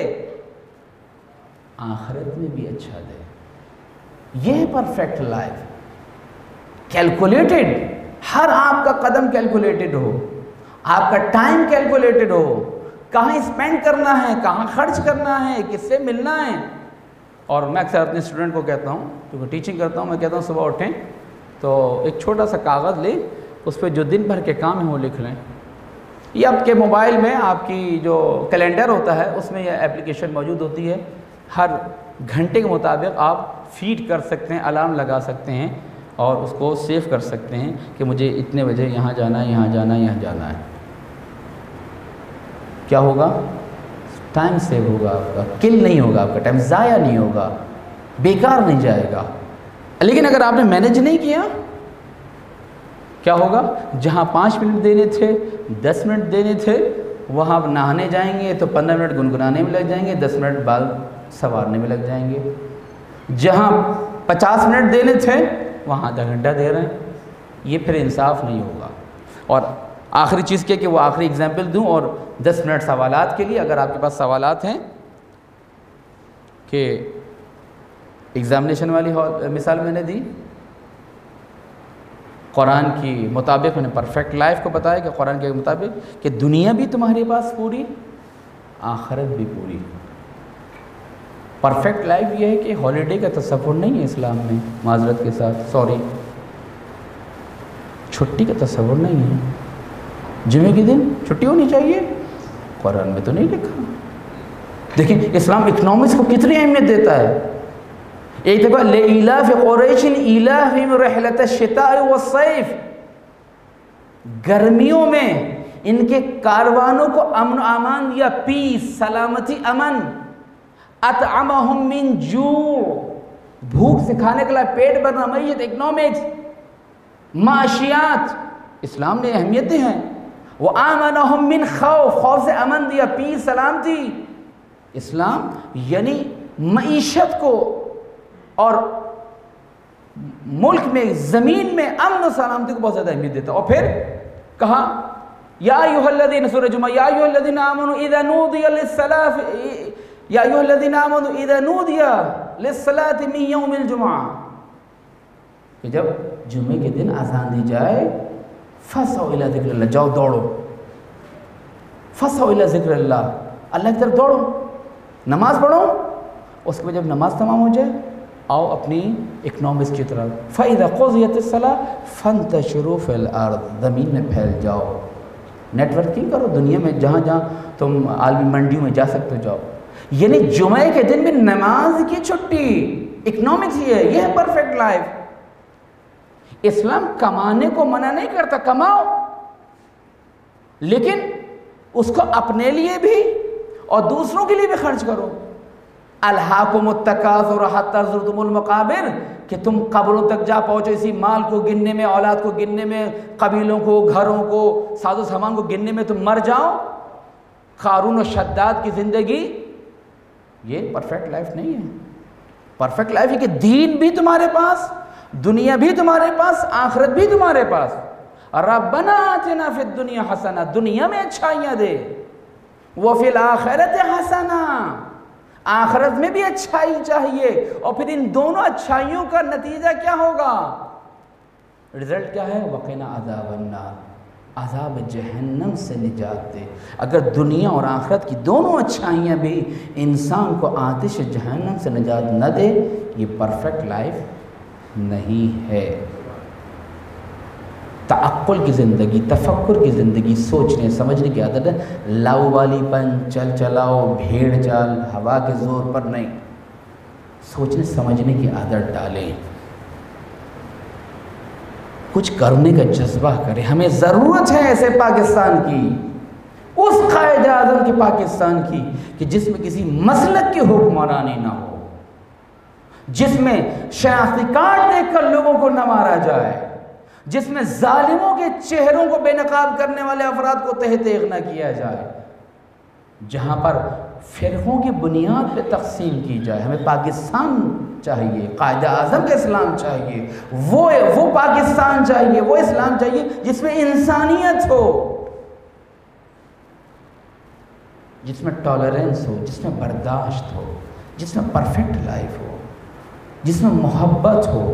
آخرت میں بھی اچھا دے۔ یہ ہے پرفیکٹ لائف، کیلکولیٹڈ، ہر آپ کا قدم کیلکولیٹڈ ہو، آپ کا ٹائم کیلکولیٹڈ ہو، کہاں اسپینڈ کرنا ہے، کہاں خرچ کرنا ہے، کس سے ملنا ہے۔ اور میں اکثر اپنے اسٹوڈنٹ کو کہتا ہوں، کیونکہ ٹیچنگ کرتا ہوں، میں کہتا ہوں صبح اٹھیں تو ایک چھوٹا سا کاغذ لیں، اس پہ جو دن بھر کے کام ہیں وہ لکھ لیں، یا آپ کے موبائل میں آپ کی جو کیلنڈر ہوتا ہے اس میں یہ اپلیکیشن موجود ہوتی ہے، ہر گھنٹے کے مطابق آپ فیڈ کر سکتے ہیں، الارم لگا سکتے ہیں اور اس کو سیو کر سکتے ہیں کہ مجھے اتنے بجے یہاں جانا ہے، یہاں جانا ہے، یہاں جانا ہے۔ کیا ہوگا؟ ٹائم سیو ہوگا، آپ کا کل نہیں ہوگا، آپ کا ٹائم ضائع نہیں ہوگا، بیکار نہیں جائے گا۔ لیکن اگر آپ نے مینیج نہیں کیا، کیا ہوگا؟ جہاں 5 منٹ دینے تھے، 10 منٹ دینے تھے، وہاں آپ نہانے جائیں گے تو 15 منٹ گنگنانے میں لگ جائیں گے، 10 منٹ بال سنوارنے میں لگ جائیں گے۔ جہاں 50 منٹ دینے تھے وہاں آدھا گھنٹہ دے رہے ہیں، یہ پھر انصاف نہیں ہوگا۔ اور آخری چیز کیا کہ وہ آخری اگزامپل دوں، اور 10 منٹ سوالات کے لیے، اگر آپ کے پاس سوالات ہیں، کہ ایگزامینیشن والی مثال میں نے دی، قرآن کی مطابق میں نے پرفیکٹ لائف کو بتایا کہ قرآن کے مطابق کہ دنیا بھی تمہارے پاس پوری، آخرت بھی پوری۔ پرفیکٹ لائف یہ ہے کہ ہالیڈے کا تصور نہیں ہے اسلام میں، معذرت کے ساتھ، چھٹی کا تصور نہیں ہے۔ جمعے کے دن چھٹی ہونی چاہیے، قرآن میں تو نہیں لکھا۔ دیکھیں اسلام اکنامکس کو کتنی اہمیت دیتا ہے۔ ایک دفعہ لإِيلَافِ قُرَيْشٍ إِيلَافِهِمْ رِحْلَةَ الشِّتَاءِ وَالصَّيْفِ، گرمیوں میں ان کے کاروانوں کو امن و امان دیا، پیس، سلامتی، امن۔ اطعمہم من جوع، بھوک سے کھانے کے لیے پیٹ بھرنا، معیشت، اکنامکس، معاشیات، اسلام نے اہمیت دی ہیں۔ وآمنہم من خوف، خوف سے امن دیا، پیس، سلامتی۔ اسلام یعنی معیشت کو اور ملک میں زمین میں امن و سلامتی کو بہت زیادہ اہمیت دیتا ہے. اور پھر کہا یا ایھا الذین، سورہ جمعہ، یا ایھا الذین آمنوا اذا نودی للصلاۃ، یا ایھا الذین آمنوا اذا نودی للصلاۃ من یوم الجمعہ، کہ جب جمعے کے دن اذان دی جائے فسعوا الی ذکر اللہ، جاؤ دوڑو، فسعوا الی ذکر اللہ، اللہ کی طرف دوڑو، نماز پڑھو. اس کے بعد جب نماز تمام ہو جائے آؤ اپنی اکنامکس کی طرف. فَإِذَا قُضِيَتِ الصَّلَاةُ فَانْتَشِرُوا فِي الْأَرْضِ، زمین میں پھیل جاؤ، نیٹ ورکنگ کرو دنیا میں، جہاں جہاں تم عالمی منڈیوں میں جا سکتے ہو جاؤ. یعنی جمعے کے دن میں نماز کی چھٹی، اکنامکس یہ ہے پرفیکٹ لائف. اسلام کمانے کو منع نہیں کرتا، کماؤ، لیکن اس کو اپنے لیے بھی اور دوسروں کے لیے بھی خرچ کرو. الہاکم التکاثر حتی زرتم المقابر، کہ تم قبروں تک جا پہنچو اسی مال کو گننے میں، اولاد کو گننے میں، قبیلوں کو، گھروں کو، ساز و سامان کو گننے میں تم مر جاؤ. قارون و شداد کی زندگی یہ پرفیکٹ لائف نہیں ہے. پرفیکٹ لائف ہے کہ دین بھی تمہارے پاس، دنیا بھی تمہارے پاس، آخرت بھی تمہارے پاس. ربنا آتنا فی الدنیا حسنہ، دنیا میں اچھائیاں دے، وفی الآخرۃ حسنہ، آخرت میں بھی اچھائی چاہیے. اور پھر ان دونوں اچھائیوں کا نتیجہ کیا ہوگا، رزلٹ کیا ہے، وقنا عذاب النار، عذاب جہنم سے نجات دے. اگر دنیا اور آخرت کی دونوں اچھائیاں بھی انسان کو آتش جہنم سے نجات نہ دے، یہ پرفیکٹ لائف نہیں ہے. تعقل کی زندگی، تفکر کی زندگی، سوچنے سمجھنے کی عادت ہے. لاؤ والی پن، چل چلاؤ، بھیڑ چال، ہوا کے زور پر نہیں، سوچنے سمجھنے کی عادت ڈالیں، کچھ کرنے کا جذبہ کریں. ہمیں ضرورت ہے ایسے پاکستان کی، اس قائد اعظم کی پاکستان کی، کہ جس میں کسی مسلک کی حکمرانی نہ ہو، جس میں شناختی کارڈ دیکھ کر لوگوں کو نہ مارا جائے، جس میں ظالموں کے چہروں کو بے نقاب کرنے والے افراد کو تہ تیغ نہ کیا جائے، جہاں پر فرقوں کی بنیاد پہ تقسیم کی جائے. ہمیں پاکستان چاہیے، قائد اعظم کا اسلام چاہیے، وہ پاکستان چاہیے، وہ اسلام چاہیے جس میں انسانیت ہو، جس میں ٹالرنس ہو، جس میں برداشت ہو، جس میں پرفیکٹ لائف ہو، جس میں محبت ہو.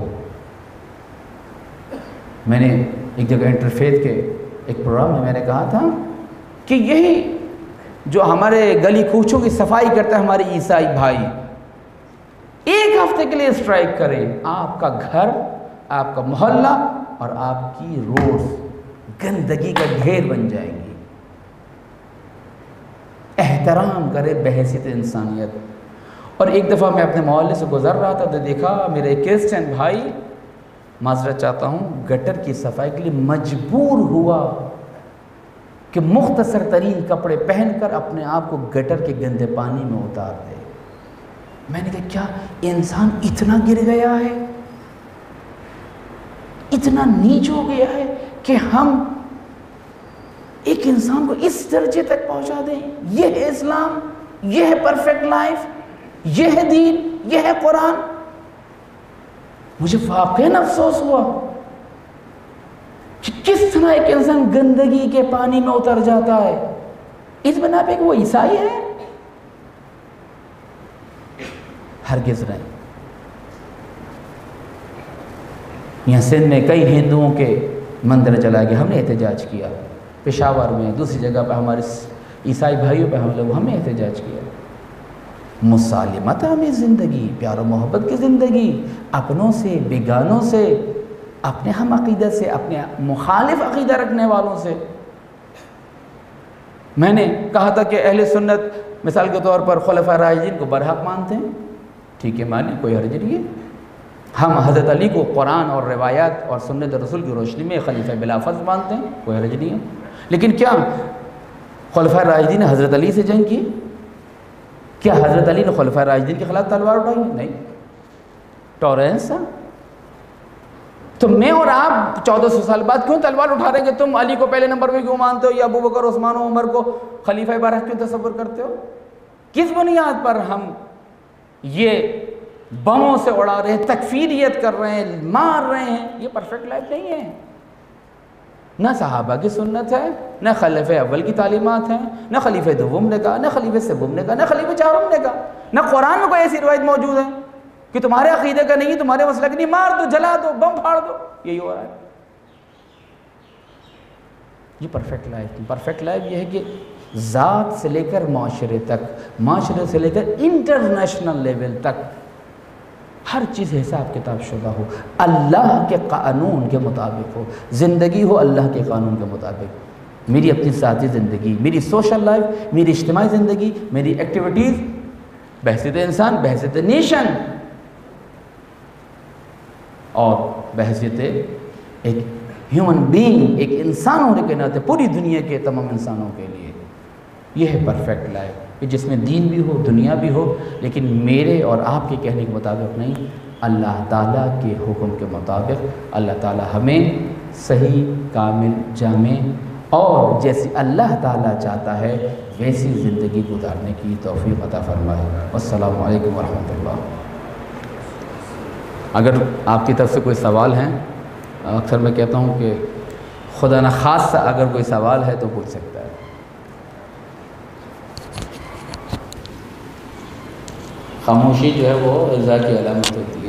میں نے ایک جگہ انٹرفیتھ کے ایک پروگرام میں نے کہا تھا کہ یہی جو ہمارے گلی کوچوں کی صفائی کرتا ہے ہمارے عیسائی بھائی، ایک ہفتے کے لیے اسٹرائک کریں، آپ کا گھر، آپ کا محلہ اور آپ کی روڈ گندگی کا ڈھیر بن جائیں گی. احترام کرے بحیثیت انسانیت. اور ایک دفعہ میں اپنے محلے سے گزر رہا تھا تو دیکھا میرے کرسچن بھائی، معذرت چاہتا ہوں، گٹر کی صفائی کے لیے مجبور ہوا کہ مختصر ترین کپڑے پہن کر اپنے آپ کو گٹر کے گندے پانی میں اتار دے. میں نے کہا کیا انسان اتنا گر گیا ہے، اتنا نیچ ہو گیا ہے کہ ہم ایک انسان کو اس درجے تک پہنچا دیں؟ یہ ہے اسلام، یہ ہے پرفیکٹ لائف، یہ ہے دین، یہ ہے قرآن. مجھے واقعاً افسوس ہوا کہ کس طرح ایک انسان گندگی کے پانی میں اتر جاتا ہے اس بنا پہ کہ وہ عیسائی ہے. ہرگز نہیں. یہاں سندھ میں کئی ہندوؤں کے مندر جلائے گئے، ہم نے احتجاج کیا. پشاور میں، دوسری جگہ پہ ہمارے عیسائی بھائیوں پہ ہم نے احتجاج کیا. مسالمت ہمیں زندگی، پیار و محبت کی زندگی، اپنوں سے، بیگانوں سے، اپنے ہم عقیدت سے، اپنے مخالف عقیدہ رکھنے والوں سے. میں نے کہا تھا کہ اہل سنت مثال کے طور پر خلفاء راشدین کو برحق مانتے ہیں، ٹھیک ہے مانیں، کوئی حرج نہیں ہے. ہم حضرت علی کو قرآن اور روایات اور سنت رسول کی روشنی میں خلیفہ بلا فضل مانتے ہیں، کوئی حرج نہیں ہے. لیکن کیا خلفاء راشدین نے حضرت علی سے جنگ کی؟ کیا حضرت علی نے خلفاء راشدین کے خلاف تلوار اٹھائی؟ نہیں. ٹالرنس تھا. تو میں اور آپ 1400 سال بعد کیوں تلوار اٹھا رہے ہیں کہ تم علی کو پہلے نمبر پہ کیوں مانتے ہو یا ابو بکر، عثمان و عمر کو خلیفہ برحق کیوں تصور کرتے ہو؟ کس بنیاد پر ہم یہ بموں سے اڑا رہے ہیں، تکفیریت کر رہے ہیں، مار رہے ہیں، یہ پرفیکٹ لائف نہیں ہے۔ نہ صحابہ کی سنت ہے، نہ خلیفہ اول کی تعلیمات ہیں، نہ خلیفہ دوم نے کہا، نہ خلیفہ سوم نے کہا، نہ خلیفہ چہارم نے کہا، نہ قرآن میں کوئی ایسی روایت موجود ہے کہ تمہارے عقیدے کا نہیں، تمہارے مسلک نہیں، مار دو، جلا دو، بم پھاڑ دو، یہی ہو رہا ہے۔ یہ پرفیکٹ لائف نہیں۔ پرفیکٹ لائف یہ ہے کہ ذات سے لے کر معاشرے تک، معاشرے سے لے کر انٹرنیشنل لیول تک ہر چیز حساب کتاب شدہ ہو، اللہ کے قانون کے مطابق ہو، زندگی ہو اللہ کے قانون کے مطابق۔ میری اپنی ذاتی زندگی، میری سوشل لائف، میری اجتماعی زندگی، میری ایکٹیویٹیز بحیثیت انسان، بحیثیت نیشن اور بحیثیت ایک ہیومن بینگ، ایک انسان ہونے کے ناطے پوری دنیا کے تمام انسانوں کے لیے یہ ہے پرفیکٹ لائف، کہ جس میں دین بھی ہو، دنیا بھی ہو، لیکن میرے اور آپ کے کہنے کے مطابق نہیں، اللہ تعالیٰ کے حکم کے مطابق۔ اللہ تعالیٰ ہمیں صحیح، کامل، جامع اور جیسی اللہ تعالیٰ چاہتا ہے ویسی زندگی گزارنے کی توفیق عطا فرمائے۔ والسلام علیکم ورحمۃ اللہ۔ اگر آپ کی طرف سے کوئی سوال ہیں، اکثر میں کہتا ہوں کہ خدا نخواستہ اگر کوئی سوال ہے تو پوچھ سکتا ہے۔ خاموشی جو ہے وہ رضا کی علامت ہوتی ہے۔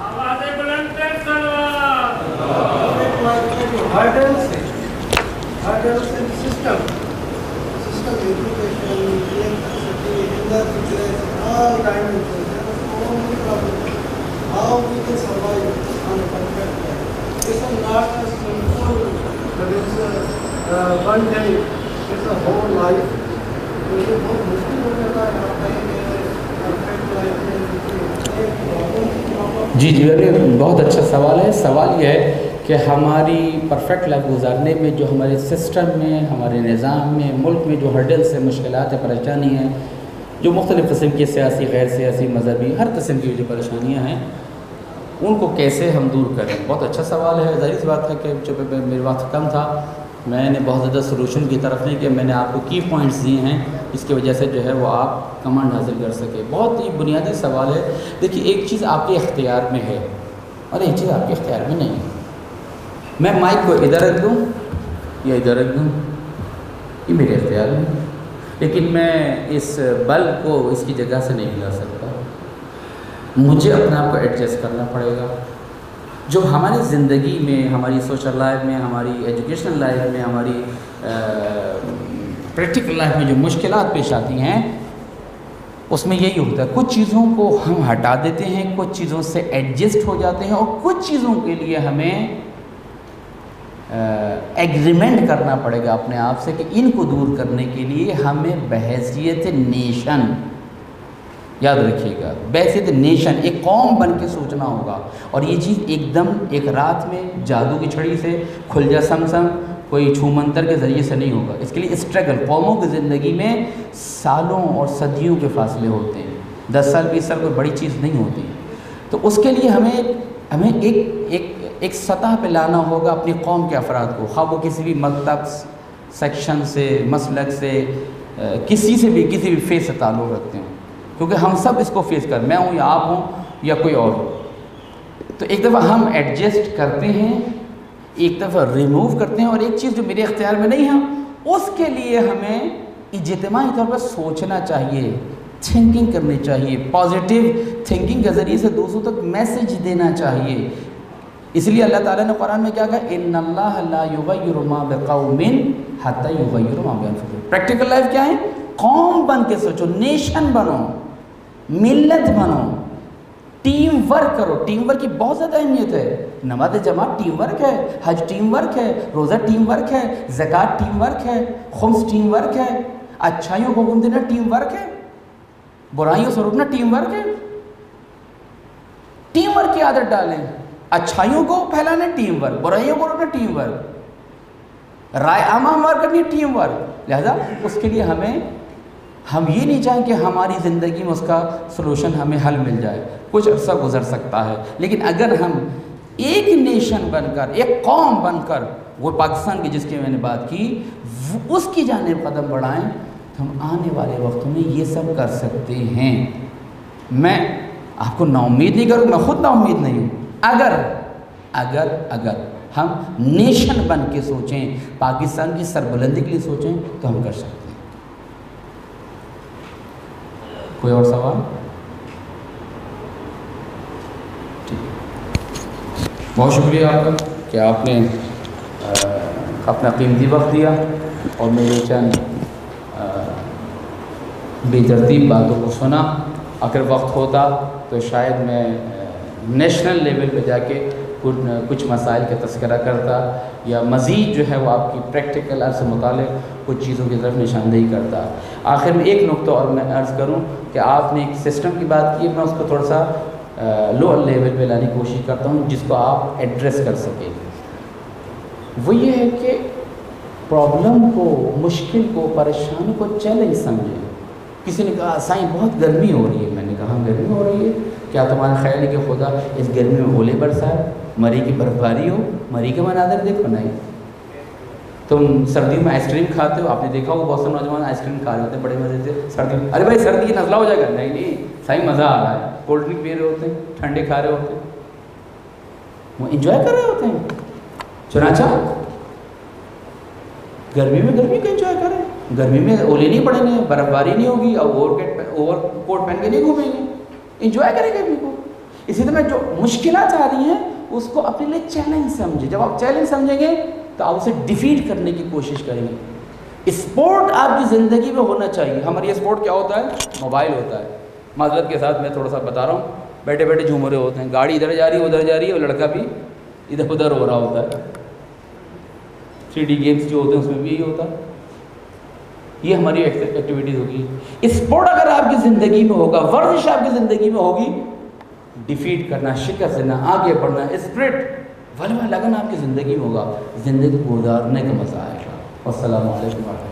جی بہت اچھا سوال ہے۔ سوال یہ ہے کہ ہماری پرفیکٹ لائف گزارنے میں جو ہمارے سسٹم میں، ہمارے نظام میں، ملک میں جو ہرڈلس ہیں، مشکلات ہیں، پریشانی ہیں، جو مختلف قسم کی سیاسی، غیر سیاسی، مذہبی، ہر قسم کی جو پریشانیاں ہیں، ان کو کیسے ہم دور کریں۔ بہت اچھا سوال ہے۔ ظاہر سی بات ہے کہ جب میرے وقت کم تھا، میں نے بہت زیادہ سلوشن کی طرف نہیں کہ میں نے آپ کو کی پوائنٹس دیے ہیں، اس کی وجہ سے جو ہے وہ آپ کمانڈ حاصل کر سکے۔ بہت ہی بنیادی سوال ہے۔ دیکھیے، ایک چیز آپ کے اختیار میں ہے اور ایک چیز آپ کے اختیار میں نہیں ہے۔ میں مائک کو ادھر رکھ دوں یا ادھر رکھ دوں، یہ میرے اختیار میں، لیکن میں اس بلب کو اس کی جگہ سے نہیں ہلا سکتا۔ مجھے اپنے آپ کو ایڈجسٹ کرنا پڑے گا۔ جو ہماری زندگی میں، ہماری سوشل لائف میں، ہماری ایجوکیشنل لائف میں، ہماری پریکٹیکل لائف میں جو مشکلات پیش آتی ہیں، اس میں یہی ہوتا ہے، کچھ چیزوں کو ہم ہٹا دیتے ہیں، کچھ چیزوں سے ایڈجسٹ ہو جاتے ہیں، اور کچھ چیزوں کے لیے ہمیں ایگریمنٹ کرنا پڑے گا اپنے آپ سے کہ ان کو دور کرنے کے لیے ہمیں بحیثیت نیشن، یاد رکھیے گا، بحیثیت نیشن، ایک قوم بن کے سوچنا ہوگا۔ اور یہ چیز ایک دم ایک رات میں جادو کی چھڑی سے کھل جا سم کوئی چھو منتر کے ذریعے سے نہیں ہوگا۔ اس کے لیے اسٹرگل، قوموں کی زندگی میں سالوں اور صدیوں کے فاصلے ہوتے ہیں، 10 سال 20 سال کوئی بڑی چیز نہیں ہوتی۔ تو اس کے لیے ہمیں ایک سطح پہ لانا ہوگا اپنی قوم کے افراد کو، خواہ وہ کسی بھی مکتب، سیکشن سے، مسلک سے، کسی بھی فیس سے تعلق رکھتے ہیں، کیونکہ ہم سب اس کو فیس کر، میں ہوں یا آپ ہوں یا کوئی اور ہو۔ تو ایک دفعہ ہم ایڈجسٹ کرتے ہیں، ایک دفعہ ریموو کرتے ہیں، اور ایک چیز جو میرے اختیار میں نہیں ہے، اس کے لیے ہمیں اجتماعی طور پر سوچنا چاہیے، تھنکنگ کرنی چاہیے، پازیٹیو تھنکنگ کے ذریعے سے دوسروں تک میسج دینا چاہیے۔ اس لیے اللہ تعالیٰ نے قرآن میں کیا کہا، ان اللہ لا یغیر ما بقوم حتی یغیروا ما بانفسہم۔ پریکٹیکل لائف کیا ہے؟ قوم بن کے سوچو، نیشن بنو، ملت بنو، ٹیم ورک کرو۔ ٹیم ورک کی بہت زیادہ اہمیت ہے۔ نماز جماعت ٹیم ورک ہے، حج ٹیم ورک ہے، روزہ ٹیم ورک ہے، زکوٰۃ ٹیم ورک ہے، خمس ٹیم ورک ہے، اچھائیوں کو حکم دینا ٹیم ورک ہے، برائیوں سے روکنا ٹیم ورک ہے۔ ٹیم ورک کی عادت ڈالیں، اچھائیوں کو پھیلانا ٹیم ورک، برائیوں کو روکنا ٹیم ورک، رائے عامہ ہموار کرنی ٹیم ورک۔ لہذا اس کے لیے ہم یہ نہیں چاہیں کہ ہماری زندگی میں اس کا سلوشن ہمیں حل مل جائے، کچھ عرصہ گزر سکتا ہے، لیکن اگر ہم ایک نیشن بن کر، ایک قوم بن کر، وہ پاکستان کی جس کی میں نے بات کی، اس کی جانب قدم بڑھائیں، تو ہم آنے والے وقتوں میں یہ سب کر سکتے ہیں۔ میں آپ کو نا امید نہیں کروں، میں خود نا امید نہیں ہوں۔ اگر ہم نیشن بن کے سوچیں، پاکستان کی سربلندی کے لیے سوچیں تو ہم کر سکتے ہیں۔ کوئی اور سوال؟ بہت شکریہ آپ کا کہ آپ نے اپنا قیمتی وقت دیا اور میرے چند بے ترتیب باتوں کو سنا۔ اگر وقت ہوتا تو شاید میں نیشنل لیول پہ جا کے کچھ مسائل کا تذکرہ کرتا یا مزید جو ہے وہ آپ کی پریکٹیکل سے متعلق کچھ چیزوں کی طرف نشاندہی کرتا۔ آخر میں ایک نقطہ اور میں عرض کروں کہ آپ نے ایک سسٹم کی بات کی، میں اس کو تھوڑا سا لوور لیول پہ لانے کی کوشش کرتا ہوں جس کو آپ ایڈریس کر سکیں۔ وہ یہ ہے کہ پرابلم کو، مشکل کو، پریشانی کو چیلنج سمجھیں۔ کسی نے کہا سائیں بہت گرمی ہو رہی ہے، میں نے کہا گرمی ہو رہی ہے، کیا تمہارا خیال ہے کہ خدا اس گرمی میں اولے برسائے، مری کی برف باری ہو؟ مری کے مناظر دیکھو نہیں۔ تم سردی میں آئس کریم کھاتے ہو، آپ نے دیکھا ہوگا بہت سے نوجوان آئس کریم کھا رہے ہوتے ہیں بڑے مزے سے سردی میں، ارے بھائی سردی کی نزلہ ہو جائے گا، نہیں سائیں مزہ آ رہا ہے، کولڈ ڈرنک پی رہے ہوتے ہیں، ٹھنڈے کھا رہے ہوتے ہیں، وہ انجوائے کر رہے ہوتے ہیں۔ چنانچہ گرمی میں گرمی کا انجوائے کریں، گرمی میں اولے نہیں پڑیں گے، برف باری نہیں ہوگی اور اوور کوٹ پہن کے نہیں گھومیں گے، انجوائے کریں گرمی کو۔ اسی طرح جو مشکلات آ رہی ہیں اس کو اپنے لیے چیلنج سمجھیں۔ جب آپ چیلنج سمجھیں گے تو آپ اسے ڈیفیٹ کرنے کی کوشش کریں گے۔ اسپورٹ آپ کی زندگی میں ہونا چاہیے۔ ہمارا اسپورٹ کیا ہوتا ہے؟ موبائل ہوتا ہے۔ معذرت کے ساتھ میں تھوڑا سا بتا رہا ہوں، بیٹھے بیٹھے جھوم رہے ہوتے ہیں، گاڑی ادھر جا رہی ہے ادھر جا رہی ہے اور لڑکا بھی ادھر ادھر ہو رہا ہوتا ہے۔ 3D گیمز جو ہوتے ہیں اس میں بھی یہی ہوتا ہے۔ یہ ہماری ایکٹیویٹیز ہوگی۔ اسپورٹ اگر آپ کی زندگی میں ہوگا، ورزش آپ کی زندگی میں ہوگی، ڈیفیٹ کرنا، شکست دینا، آگے بڑھنا، اسپرٹ، ولولہ لگن آپ کی زندگی میں ہوگا، زندگی گزارنے کا مزہ آئے گا۔ والسلام علیکم۔